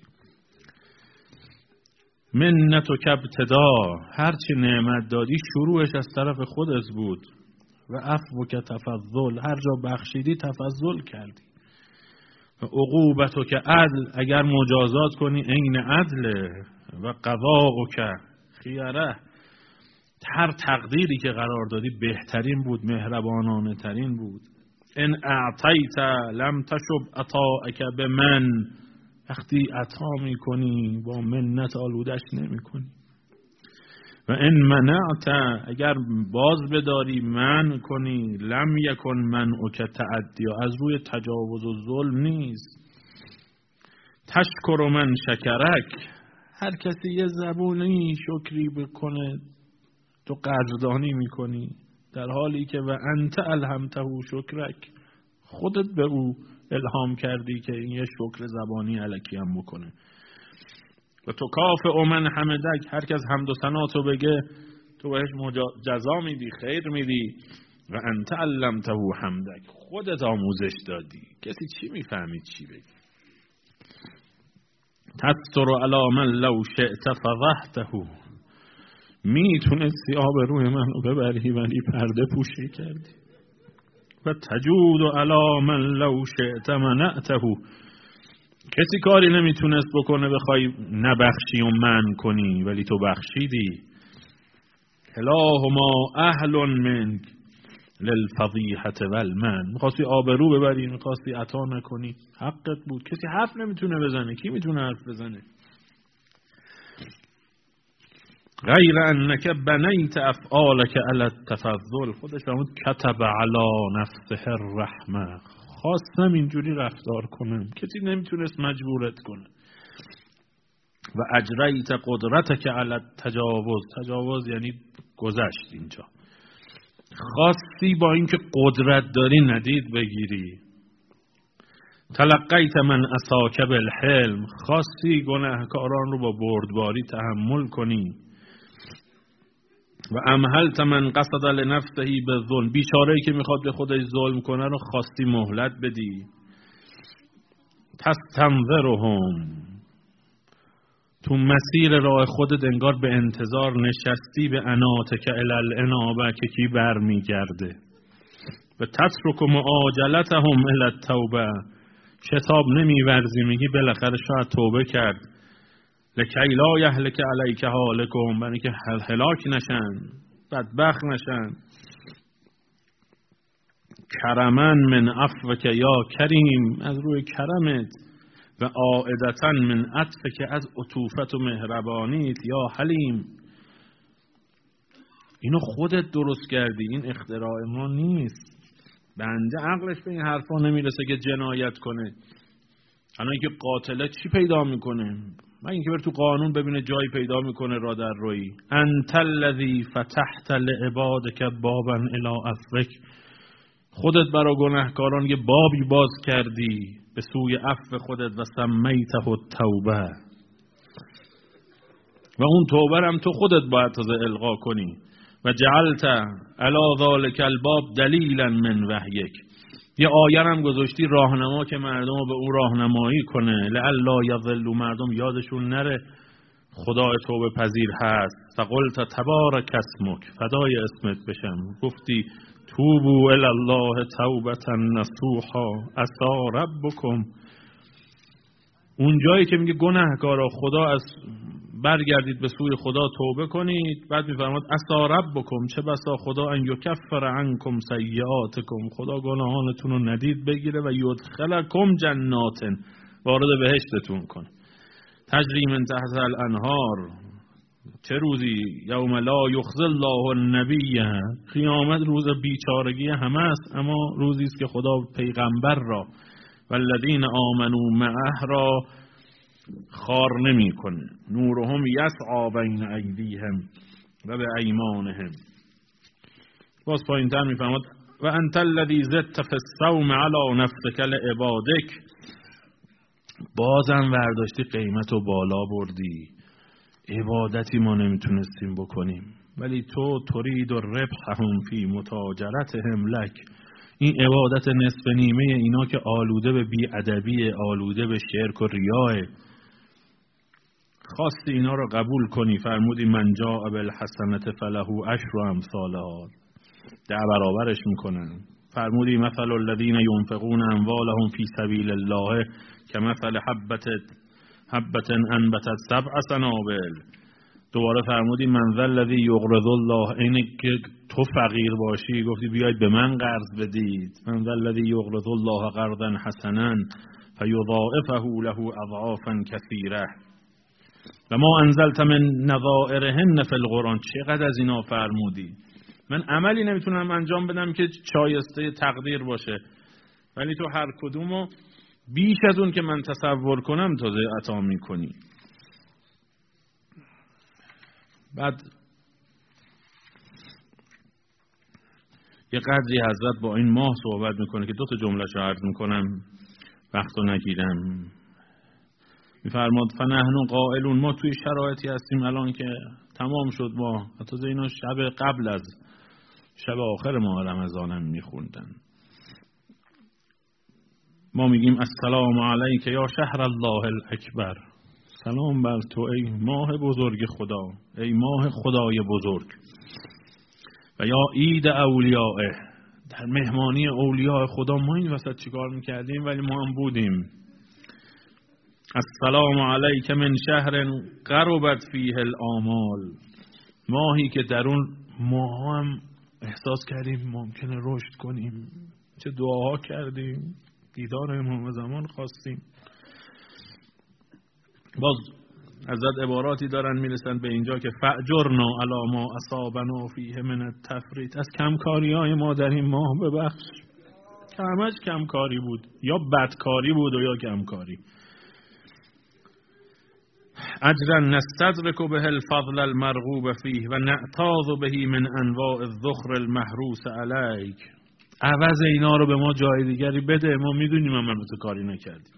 منت و کبتدا، هرچی نعمت دادی شروعش از طرف خودت بود. و عفو که تفضل، هر جا بخشیدی تفضل کردی. و عقوبت که عدل، اگر مجازات کنی عین عدله. و قضاء که خیره، هر تقدیری که قرار دادی بهترین بود، مهربانانه ترین بود. ان اعطیت لم تشب عطاءک بمن، وقتی عطا میکنی با منت آلودش نمی کنی. و ان منعت، اگر باز بداری من کنی، لم یکن منعک تعدی، از روی تجاوز و ظلم نیست. تشکر من شکرک، هر کسی یه زبونی شکری بکنه تو قدردانی میکنی، در حالی که و انت الهمته شکرک، خودت به او الهام کردی که این یه شکر زبانی الکی هم بکنه. و تو کافئ من حمدک، هر کس حمد و ثنا تو بگه تو بهش جزا میدی، خیر میدی. و انت علمته حمدک، خودت آموزش دادی، کسی چی میفهمید چی بگی. تستر علی من لو شئت فضحته، میتونستی آبروی منو ببری ولی پرده پوشی کردی. و تجود علی من لو شئت منعته، کسی کاری نمیتونست بکنه بخوای نبخشی و من کنی ولی تو بخشیدی. کلاهما اهل منک للفضیحة والمن، میخواستی آبرو ببری، میخواستی عطا نکنی، حقت بود. کسی حرف نمیتونه بزنه، کی میتونه حرف بزنه؟ غیر انک بنیت افعالک علی التفضل، خودش فرمود کتب علی نفسه الرحمه، خواستم اینجوری رفتار کنم، کسی نمیتونست مجبورت کنه. و اجریت قدرتک علی التجاوز، تجاوز یعنی گذشت اینجا، خواستی با اینکه قدرت داری ندید بگیری. تلقیت من عصاک بالحلم، خواستی گناهکاران رو با بردباری تحمل کنی. و امهلت من قصد لنفسه بالظلم، بیچاره‌ای که میخواد به خودش ظلم کنه رو خواستی مهلت بدی. تستنظرهم، تو مسیر راه خودت انگار به انتظار نشستی، به اناتک الی الانابه، که کی برمیگرده. و تترک معاجلتهم الی التوبه، شتاب نمیورزی، میگی بالاخره شاید توبه کرد. لکی لا یهلک علیک هالکهم، برای که هلاک نشن، بدبخت نشن. کرمن من عفوک یا کریم، از روی کرمت و عائدتا من عطف که از عطوفت و مهربانیت یا حلیم. اینو خودت درست کردی، این اختراع ما نیست. بنده عقلش به این حرفا نمیرسه که جنایت کنه. الان اینکه قاتله چی پیدا میکنه؟ من اینکه بر تو قانون ببینه جایی پیدا میکنه را در روی. انت الذی فتحت لعبادک بابا الی عفوک، خودت برای گناهکاران یه بابی باز کردی به سوی عفو خودت و سمیته التوبه، و اون توبه هم تو خودت باید تازه القا کنی. و جعلت علی ذلک الباب دلیلا من وحیک، یه آیه هم گذاشتی راهنما که مردم رو به اون راهنمایی کنه. لعلا یضلوا، مردم یادشون نره خدای توبه پذیر هست. فقلت تبارک اسمک، فدای اسمت بشم، گفتی توبوا الی الله توبة نصوحا عسى ربکم. اون جایی که میگه گناهکارا خدا از برگردید به سوی خدا توبه کنید، بعد میفرماد عسى ربکم، چه بسا خدا ان یکفر عنکم سیئاتکم، خدا گناهانتون رو ندید بگیره و یدخلکم جنات، وارد بهشتتون کنه. تجری من تحت الانهار، چه روزی؟ یوم لا یخزی الله النبی، قیامت روز بیچارگی همه است، اما روزی است که خدا پیغمبر را والذین آمنوا معه را خار نمی کنه. نورهم یسعی بین ایدیهم و به ایمانهم. باز پایین تر می فرماد و انت الذی زدت فی الصوم علی نفسک لعبادک، بازم ورداشتی قیمت و بالا بردی. عبادتی ما نمیتونستیم بکنیم ولی تو ترید ربحهم فی متاجرتهم لک، این عبادت نصف نیمه اینا که آلوده به بی‌ادبی، آلوده به شرک و ریاه، خواستی اینا رو قبول کنی. فرمودی من جاء بالحسنة فله عشر امثالها، ده برابرش میکنن. فرمودی مثل الذین ينفقون اموالهم فی سبیل الله کمثل حبة حبة انبتت سبع سنابل. دوباره فرمودی من ذا الذی یقرض الله، اینه که تو فقیر باشی گفتی بیاید به من قرض بدید. من ذا الذی یقرض الله قرضا حسنا فیضاعفه له اضعافا کثیره. و ما انزلت من نظائرهن فی القرآن، چقدر از اینا فرمودی. من عملی نمیتونم انجام بدم که شایسته تقدیر باشه، ولی تو هر کدومو بیش از اون که من تصور کنم تازه عطا میکنی. بعد یه قدری حضرت با این ماه صحبت میکنه که دو تا جمله شو عرض میکنم وقتو نگیرم. میفرماد فنحن قائلون، ما توی شرایطی هستیم الان که تمام شد ماه، حتی اینا شب قبل از شب آخر ماه رمضان هم میخوندن. ما میگیم السلام علیک یا شهر الله الاکبر، سلام بر تو ای ماه بزرگ خدا، ای ماه خدای بزرگ. و یا عید اولیائه، در مهمانی اولیاء خدا. ما این وسط چیکار میکردیم؟ ولی ما هم بودیم. السلام علیک من شهر قربت فیه الآمال، ماهی که در اون ماه هم احساس کردیم ممکنه رشد کنیم. چه دعاها کردیم، دیدار امام زمان خواستیم. باز حضرت عباراتی دارن میرسن به اینجا که فاجرنا علی ما اصابنا فیه من التفریط، از کمکاری های ما در این ماه ببخش. همش کمکاری بود، یا بدکاری بود و یا کمکاری. اجرا نستدرک به الفضل المرغوب فیه و نعتاض به من انواع الذخر المحروس علیک، عوض اینا رو به ما جای دیگری بده، ما میدونیم ما تو کاری نکردیم.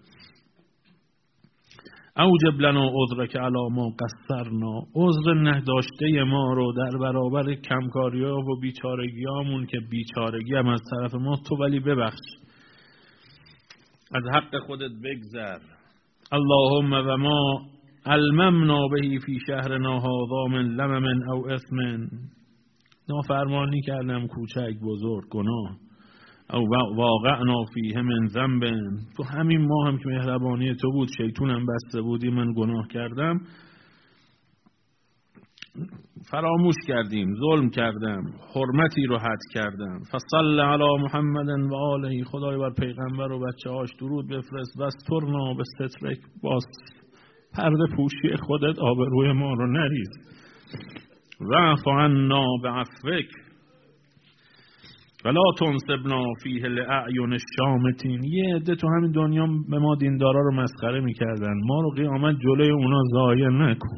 اوجب لنا عذرک علی ما قصرنا، عذر نداشته ما رو در برابر کمکاری ها و بیچارگی هامون که بیچارگی هم از طرف ما تو ولی ببخش، از حق خودت بگذر. اللهم و ما الممنا بهی فی شهرنا هذا من لمم او اثم، نافرمانی کردم کوچک بزرگ گناه، او واقعنا فیه من ذنب، تو همین ماه هم که مهربانی تو بود شیطونم بسته بودی من گناه کردم. فراموش کردیم، ظلم کردم، حرمتی رو حد کردم. فصل علی محمد و آله، خدای بر پیغمبر و بچه هاش درود بفرست. واسترنا بسترک، باز پرده پوشی خودت آبروی ما رو نریز. واعف عنا بعفوک ولا تنسبنا فیه لاعین الشامتین. یه عده تو همین دنیا به ما دیندارا رو مسخره میکردن، ما رو قیامت جلوی اونا ضایع نکن.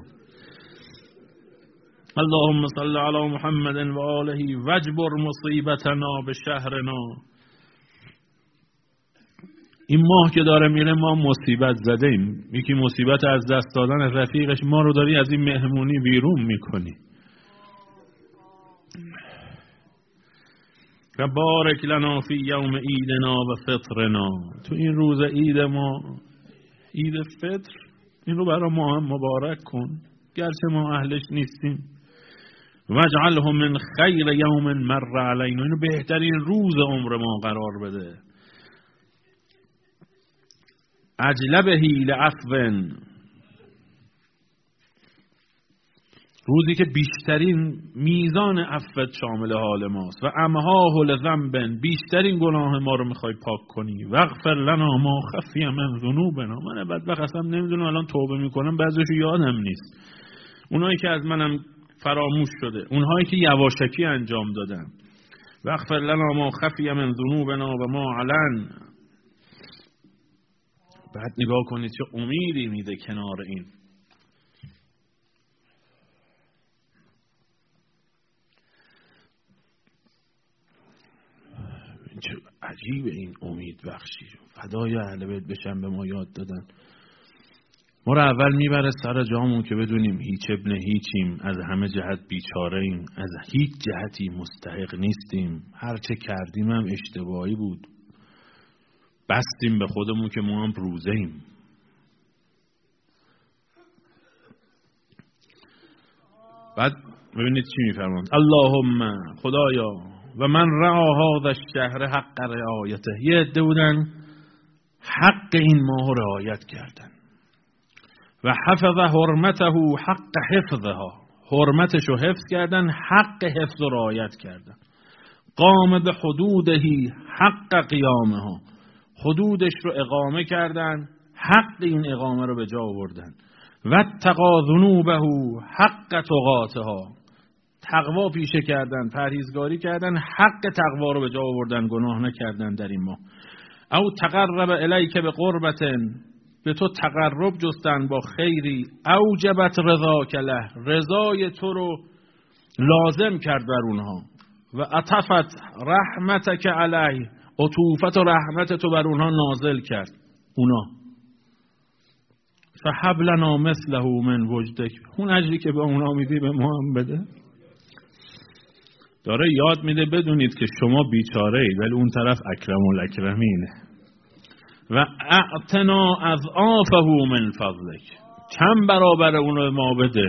اللهم صل علی محمد و آله واجبر مصیبتنا به شهرنا. این ماه که داره میره ما مصیبت زده ایم. یکی مصیبت از دست دادن رفیقش، ما رو داری از این مهمونی بیرون میکنی. و بارک لنا فی یوم عیدنا و فطرنا. تو این روز عید ما، عید فطر، این رو برای ما هم مبارک کن، گرچه ما اهلش نیستیم. واجعله من خیر یوم مر علینا. اینو بهترین روز عمر ما قرار بده. اجلبهی لعفو، روزی که بیشترین میزان عفوت شامل حال ماست. و امحاه لذنب، بیشترین گناه ما رو میخوای پاک کنی. واغفر لنا ما خفی من ذنوبنا. من بدبخت اصلا نمیدونم الان توبه میکنم بعضیشو یادم نیست. اونایی که از منم فراموش شده، اونهایی که یواشکی انجام دادن. واغفر لنا ما خفی من ذنوبنا و ما علن. بعد نگاه کنید چه امیدی میده کنار این. چه عجیب این امید بخشی. فدای اهل بیت بشن، به ما یاد دادن. ما رو اول میبره سر جامون که بدونیم هیچ ابن هیچیم، از همه جهت بیچاره ایم، از هیچ جهتی مستحق نیستیم، هر چه کردیم هم اشتباهی بود. بستیم به خودمون که ما هم روزه ایم. بعد ببینید چی میفرماند. اللهم، خدایا، و من رعا هذا الشهر حق رعایته. یه عده بودن حق این ماه رعایت کردن. و حفظ حرمته حق حفظها، حرمتش رو حفظ کردن، حق حفظ و رعایت کردن. قام به حدودهی حق قیامها، حدودش رو اقامه کردن، حق این اقامه رو به جا آوردن. و تقا ذنوبه حق تقاتها، تقوا پیشه کردن، پرهیزگاری کردن، حق تقوا رو به جا آوردن، گناه نکردن در این ماه. او تقرب الیک به قربتن، به تو تقرب جستن با خیری. اوجبت رضاک له، رضای تو رو لازم کرد بر اونها. و عطفت رحمتک علیه، عطوفت و رحمت تو بر اونها نازل کرد. اونا فهب لنا مثله من وجدک، اون اجری که به اونا میدی به ما هم بده. داره یاد میده بدونید که شما بیچاره اید ولی اون طرف اکرم الاکرمینه. و اعتنا اضعافه من فضلک، چند برابر اون رو ما بده.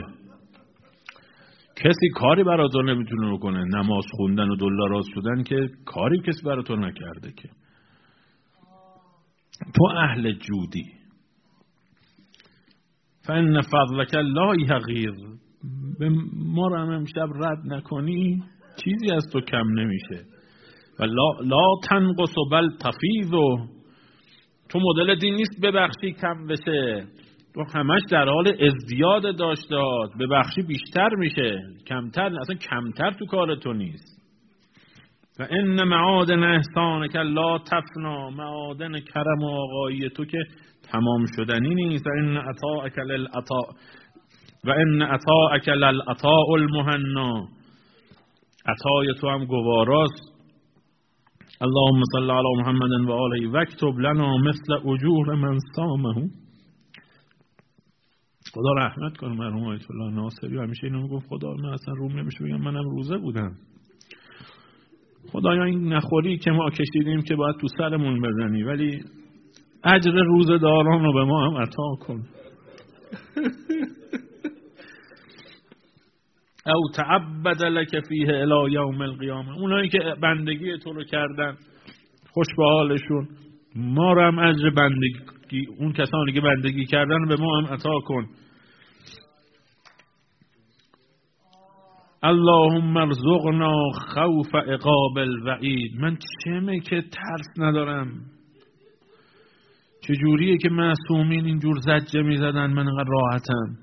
کسی کاری برای تو نمیتونه بکنه، نماز خوندن و دلاراز شدن که کاری کسی برای تو نکرده که. تو اهل جودی. فان فضلک لا یغیر، به ما رو هم امشب رد نکنی چیزی از تو کم نمیشه. و لا, لا تنقص بل تفیض، تو مدل دین نیست ببخشی کم بشه، تو همش در حال ازدیاد داشتهات. ببخشی بیشتر میشه، کمتر اصلا کمتر تو کار تو نیست. و ان معادن احسانک لا تفنا، معادن کرم و آقایی تو که تمام شدنی نیست. و ان عطاءک للعطاء و ان عطاءک للعطاء المهنا، عطای تو هم گواراست. اللهم صل علی محمد و آله و اکتب لنا مثل اجور من صامه. خدا رحمت کنه مرحوم آیت الله ناصری، همیشه اینو میگفت خدا من اصلا روم نمیشه بگم منم روزه بودم. خدایا این نخوری که ما کشیدیم که باید تو سرمون بزنی، ولی اجر روزه داران رو به ما هم عطا کن. او تعبد لك فیه الی یوم القیامه، اونایی که بندگی تو رو کردن خوش به حالشون، ما رو هم اجر بندگی اون کسانی که بندگی کردن به ما هم عطا کن. اللهم ارزقنا خوف عقاب الوعید. من چمه که ترس ندارم؟ چجوریه که معصومین اینجور زجه میزدن من اینقدر راحتم؟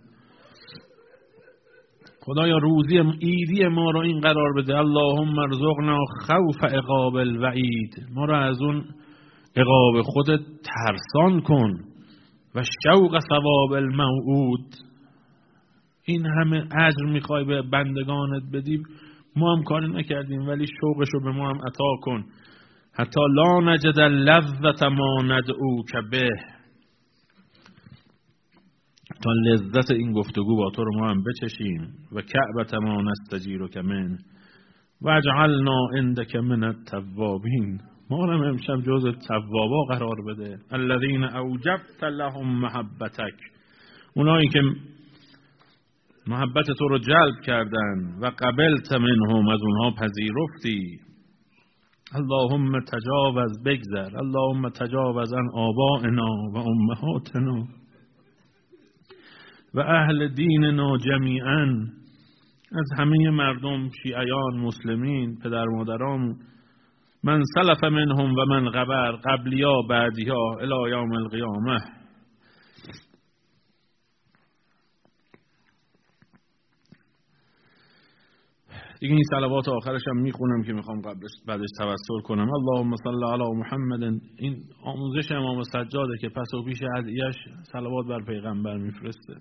خدایا روزی ایدی ما رو این قرار بده. اللهم ارزقنا خوف عقاب الوعید. ما رو از اون عقاب خودت ترسان کن. و شوق ثواب الموعود. این همه اجر میخوای به بندگانت بدیم، ما هم کاری نکردیم ولی شوقشو به ما هم عطا کن. حتی لا نجد لذت ما ندعوک به. تا لذت این گفتگو با تو رو ما هم بچشیم. و کعبت ما نستجیرک من و اجعلنا عندک من التوابین. ما رو امشب جز توابا قرار بده. الذین اوجبت لهم محبتک. اونایی که محبت تو رو جلب کردن و قبلت منهم، از اونها پذیرفتی. اللهم تجاوز، بگذر. اللهم تجاوز عن آبائنا و امهاتنا و اهل دیننا جمیعا. از همه مردم، شیعیان، مسلمین، پدر مادران، من سلف منهم و من قبر، قبلیا بعدیا الی یوم القیامه. دیگه این صلوات آخرش هم میخونم که میخوام قبلش بعدش توسل کنم. اللهم صل علی محمد. این آموزش امام سجاده که پس و پیش ادعیه‌اش صلوات بر پیغمبر میفرسته.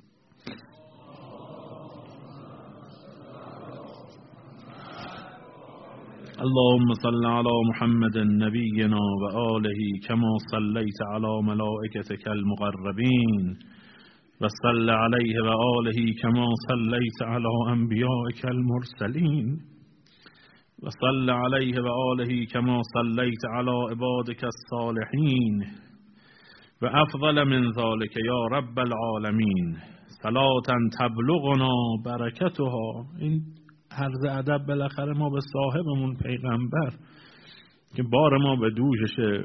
اللهم صل علی محمد نبینا و آله کما صلیت علی ملائکتک المقربین و صل علیه و آله کما صلیت علی انبیائک المرسلین و صل علیه و آله کما صلیت علی عبادک الصالحین و افضل من ذلك یا رب العالمین صلاة تبلغنا برکتها. این عرض ادب بالاخره ما به صاحبمون پیغمبر که بار ما به دوششه،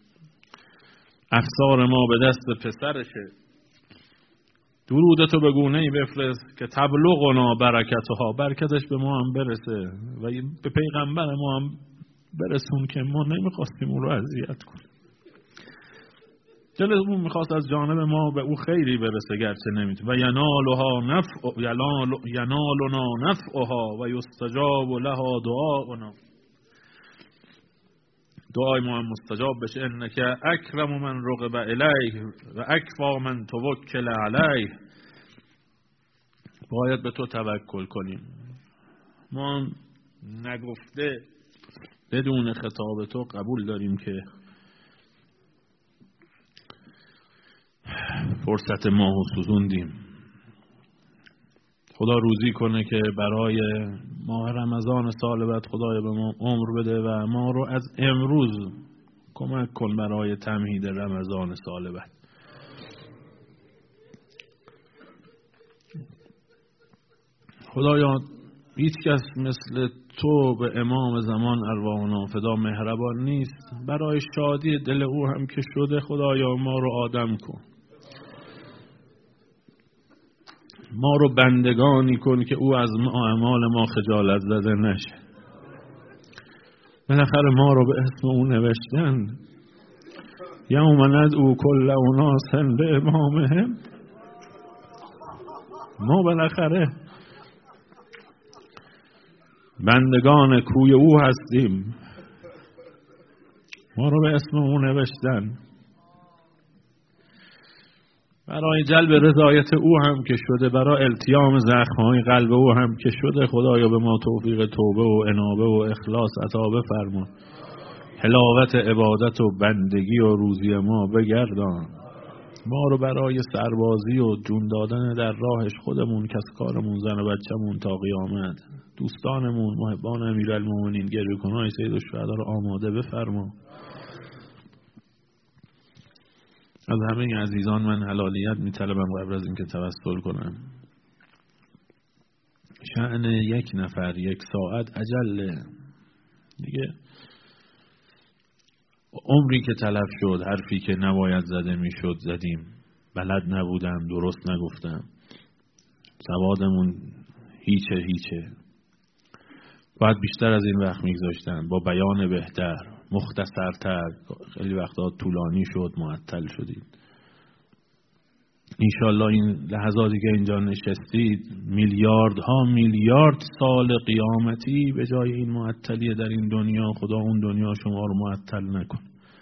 افسار ما به دست پسرشه، درودتو به گونه‌ای بفرست که تبلغنا برکتها، برکتش به ما هم برسه و به پیغمبر ما هم برسون که ما نمیخواستیم اون رو اذیت کنیم. دلمون میخواست از جانب ما به او خیری برسه گرچه نمیتونه. و ینالها نفع ینالنا نفعها و یستجاب لها دعاؤنا. دعای ما هم مستجاب بشه. انک اکرم من رغب الیه و اکفا من توکل علیه. باید به تو توکل کنیم. ما نگفته بدون خطاب تو قبول داریم که فرصت ماه و سوزوندیم. خدا روزی کنه که برای ماه رمضان سال بعد خدای به ما عمر بده و ما رو از امروز کمک کن برای تمهید رمضان سال بعد. خدایا هیچ کس مثل تو به امام زمان ارواحنا فدا مهربان نیست. برای شادی دل او هم که شده خدایا ما رو آدم کن. ما رو بندگانی کن که او از اعمال ما خجالت زده نشه. بالاخره ما رو به اسم او نوشتن. یوم ندعو کل اناس بامامهم. ما بالاخره بندگان کوی او هستیم. ما رو به اسم او نوشتن. برای جلب رضایت او هم که شده، برای التیام زخم‌های قلب او هم که شده، خدایا به ما توفیق توبه و انابه و اخلاص عطا بفرما. حلاوت عبادت و بندگی و روزی ما بگردان. ما رو برای سربازی و جون دادن در راهش خودمون، کس کارمون، زن و بچه‌مون تا قیامت، دوستانمون، محبان امیرالمومنین، گریه‌کنان سید الشهدا رو آماده بفرما. از همه عزیزان من حلالیت می‌طلبم قبل از اینکه توسل کنم. شأن یک نفر یک ساعت عجله دیگه. عمری که تلف شد، حرفی که نباید زده میشد زدیم، بلد نبودم، درست نگفتم، سوادمون هیچه هیچه. باید بیشتر از این وقت میگذاشتن با بیان بهتر، مختصرتر. خیلی وقتا طولانی شد، معطل شدید. انشالله این لحظاتی که اینجا نشستید میلیاردها میلیارد سال قیامتی به جای این معطلی در این دنیا، خدا اون دنیا شما رو معطل نکن.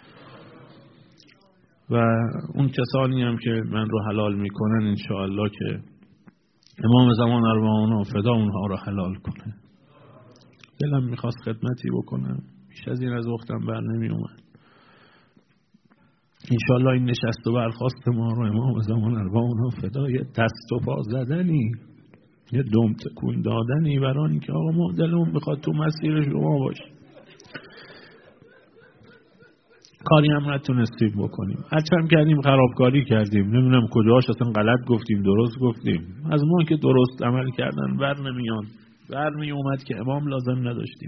و اون کسانی هم که من رو حلال میکنن انشالله که امام زمان ارواحنا فدا اونها رو حلال کنه. دلم میخواست خدمتی بکنم، بیش از این از وقتم بر نمی اومد. انشالله این نشست و برخواست ما رو امام زمان ارواحنا فدا یه دست و پا زدنی، یه دم تکون دادنی برای اینکه آقا ما دلمون بخواد تو مسیر شما باشه. کاری هم نتونستیم بکنیم، هرچند کردیم خرابکاری کردیم، نمیدونم کجاش اصلا غلط گفتیم درست گفتیم. از ما که درست عمل کردن بر نمیان، بر می اومد که امام لازم نداشتیم.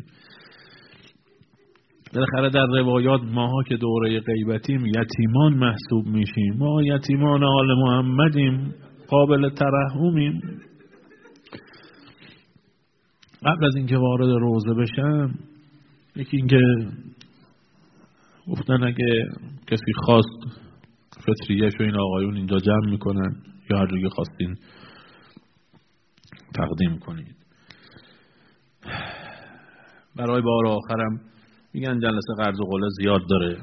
بالاخره در روایات ماها که دوره غیبتیم یتیمان محسوب میشیم. ما یتیمان آل محمدیم، قابل ترحمیم. قبل از اینکه وارد روزه بشم، یکی اینکه گفتن اگه کسی خواست فطریه‌ش و این آقایون اینجا جمع میکنن یا هر جایی خواستین تقدیم کنید. برای بار آخرم میگن جلسه قرض و قله زیاد داره،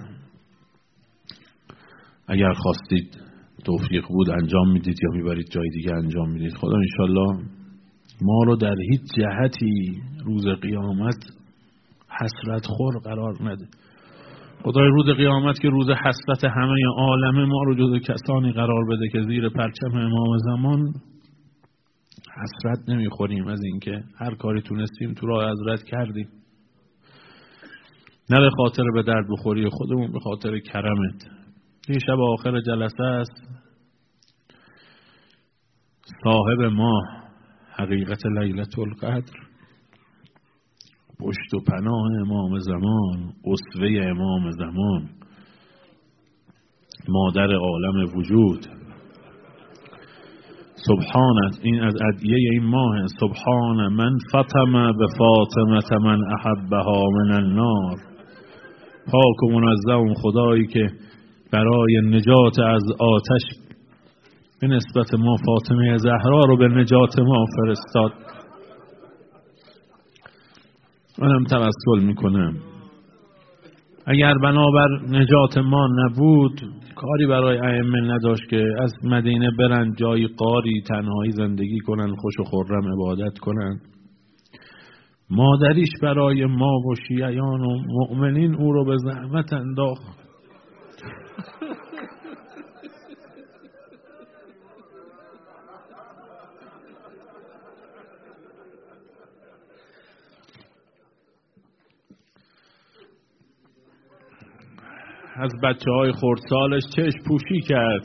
اگر خواستید توفیق بود انجام میدید یا میبرید جای دیگه انجام میدید. خدا انشالله ما رو در هیچ جهتی روز قیامت حسرت خور قرار نده. خدای روز قیامت که روز حسرت همه عالم ما رو جز کسانی قرار بده که زیر پرچم امام زمان حسرت نمیخوریم از اینکه هر کاری تونستیم تو راه حضرت کردیم، نه به خاطر به درد بخوری خودمون، به خاطر کرمت. این شب آخر جلسه است، صاحب ما حقیقت لیلة القدر، پشت و پناه امام زمان، اسوه امام زمان، مادر عالم وجود. سبحانت، این از ادعیه این ماه، سبحان من فطم به فاطمه من احبها من النار. پاک و منزه خدایی که برای نجات از آتش به نسبت ما فاطمه زهرا رو به نجات ما فرستاد. منم توسل میکنم اگر بنابر نجات ما نبود، کاری برای ائمه نداشت که از مدینه برن جای قاری تنهایی زندگی کنن، خوش و خرم عبادت کنن. مادریش برای ما و شیعیان و مؤمنین او رو به زحمت انداخت. از بچه های خردسالش چشم پوشی کرد.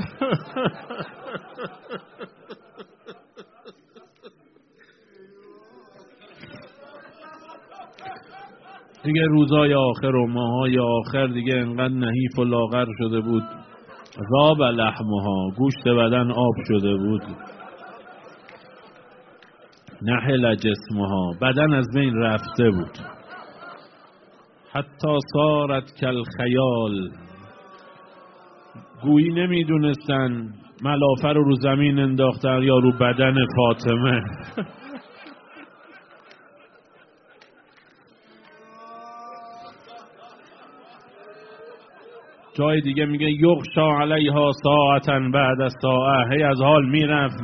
دیگه روزای آخر و ماهای آخر دیگه انقدر نحیف و لاغر شده بود، ذاب لحمها، گوشت بدن آب شده بود، نحل جسمها، بدن از بین رفته بود. حتی صارت کل خیال، گویی نمیدونستن ملافه رو رو زمین انداختن یا رو بدن فاطمه. جای دیگه میگه یغشا علیها ساعتا بعد از ساعه، هی از حال میرفت.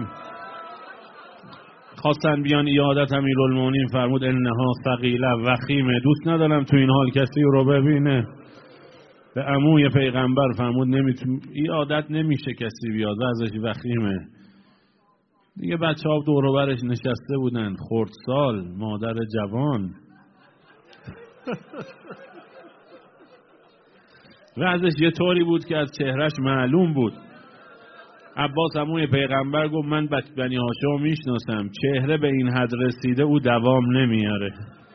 خواستن بیان ایادت امیرالمومنین، فرمود انها ثقیله وخیمه، دوست ندارم تو این حال کسی رو ببینه. به عموی پیغمبر فرمود نمیتون ایادت نمیشه کسی بیاد، ازش وخیمه. دیگه بچه ها دور و برش نشسته بودن، خردسال، مادر جوان. وضعش یه طوری بود که از چهرش معلوم بود. عباس عموی پیغمبر گفت من بنی هاشم میشناسم، چهره به این حد رسیده او دوام نمیاره.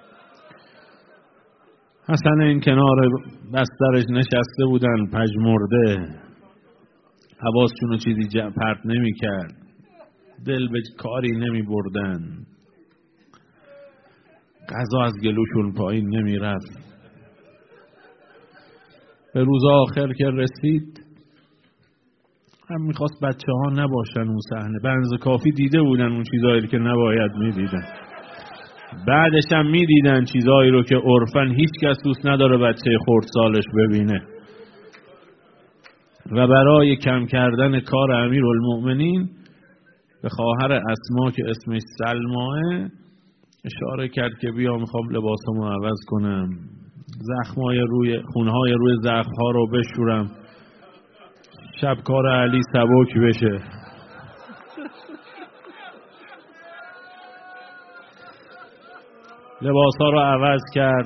حسن این کنار بسترش نشسته بودن پژمرده، حواسشون چیزی پرت نمی کرد، دل به کاری نمی بردن. غذا از گلوشون پایین نمی رفت. به روز آخر که رسید هم میخواست بچه ها نباشن اون صحنه. بنز کافی دیده بودن اون چیزایی که نباید میدیدن، بعدش هم میدیدن چیزایی رو که عرفن هیچ کس دوست نداره بچه خردسالش ببینه. و برای کم کردن کار امیرالمؤمنین به خواهر اسما که اسمش سلماه اشاره کرد که بیا میخوام لباسمو عوض کنم، زخمای روی خونهای روی زخمها رو بشورم، شب کار علی سبک بشه. لباسا رو عوض کرد.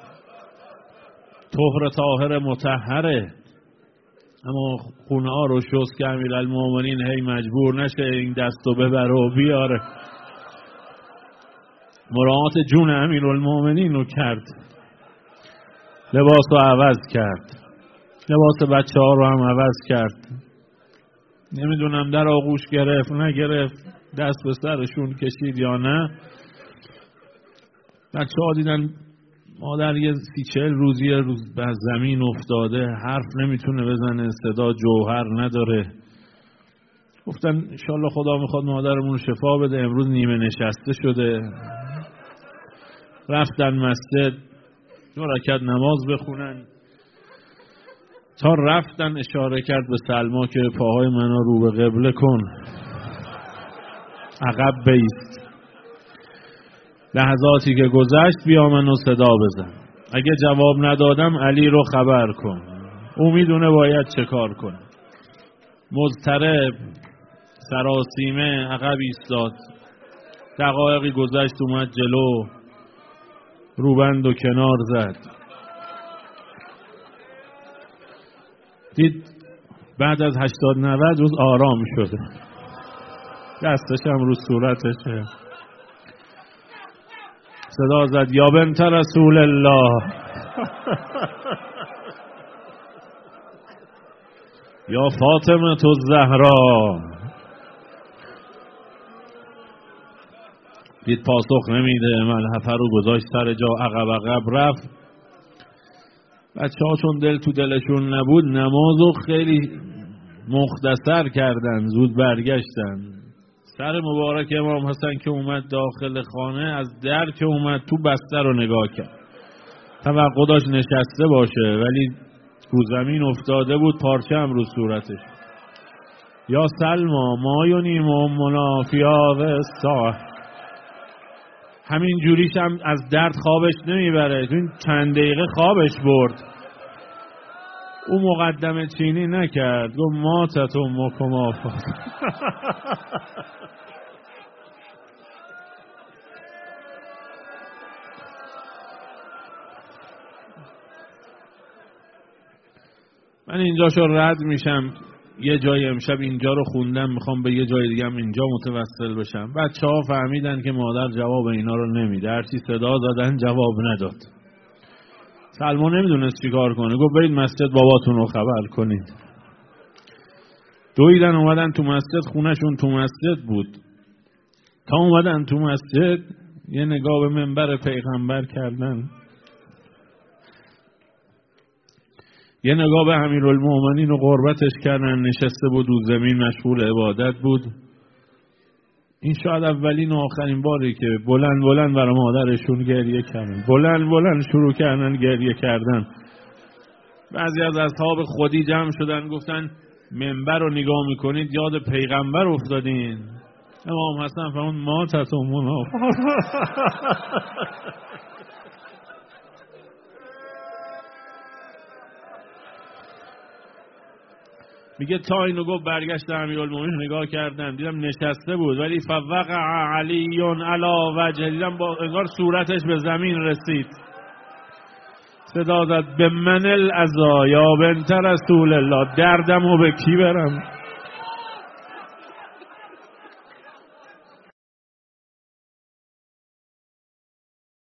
طهر طاهر مطهره، اما خونه ها رو شست که امیرالمومنین هی مجبور نشه این دستو ببره و بیاره. مراعات جون امیرالمومنین رو کرد. لباس رو عوض کرد، لباس بچه ها رو هم عوض کرد. نمیدونم در آغوش گرفت نگرفت، دست به سرشون کشید یا نه. بچه ها دیدن مادر یه سی چهل روزی روز به زمین افتاده، حرف نمیتونه بزنه، صدا جوهر نداره. گفتن انشالله خدا میخواد مادرمون شفا بده، امروز نیمه نشسته شده. رفتن مسجد دو رکعت نماز بخونن. تا رفتن اشاره کرد به سلما که پاهای منو رو به قبله کن، عقب بیست. لحظاتی که گذشت بیا منو صدا بزن، اگه جواب ندادم علی رو خبر کن، او میدونه باید چه کار کنه. مضطرب سراسیمه عقب ایستاد. دقایقی گذشت اومد جلو، روبند و کنار زد. دید بعد از هشتاد نود روز آرام شده، دستش هم رو صورتشه. صدا زد یا بنت رسول الله یا فاطمه الزهرا. دید پاسخ نمیده، ملحفه رو گذاشت سر جا، عقب عقب رفت. بچه ها چون دل تو دلشون نبود نمازو خیلی مختصر کردن، زود برگشتن. سر مبارک امام حسن که اومد داخل خانه، از در که اومد تو بستر رو نگاه کرد. توقع داشت نشسته باشه ولی رو زمین افتاده بود، پارچه هم رو صورتش. یا سلما ما یونیم امنا فی هذا الساعه. همین جوریش هم از درد خوابش نمیبره، تو این چند دقیقه خوابش برد. او مقدمه چینی نکرد، گفت ماتت امکم آفات. من اینجاشو رد میشم، یه جای امشب اینجا رو خوندم، میخوام به یه جای دیگه هم اینجا متوسل بشم. بچه ها فهمیدن که مادر جواب اینا رو نمیده، هرچی صدا دادن جواب نداد. سلما نمیدونست چی کار کنه، گفت برید مسجد باباتون رو خبر کنید. دویدن اومدن تو مسجد، خونشون تو مسجد بود. تا اومدن تو مسجد یه نگاه به منبر پیغمبر کردن، یه نگاه به امیرالمومنین و قربتش کردن. نشسته بود رو زمین مشغول عبادت بود. این شاید اولین و آخرین باری که بلند بلند برای مادرشون گریه کردن، بلند بلند شروع کردن گریه کردن. بعضی از اصحاب خودی جمع شدن گفتن منبر رو نگاه میکنید یاد پیغمبر افتادین. امام حسن فرمود ما تتمونا. میگه تا اینو گفت برگشت امیرالمومنین نگاه کردن، دیدم نشسته بود ولی فوقع علی علی وجه، دیدم با انگار صورتش به زمین رسید. صدا زد به من العزا یا بنت رسول الله، دردمو به کی برم؟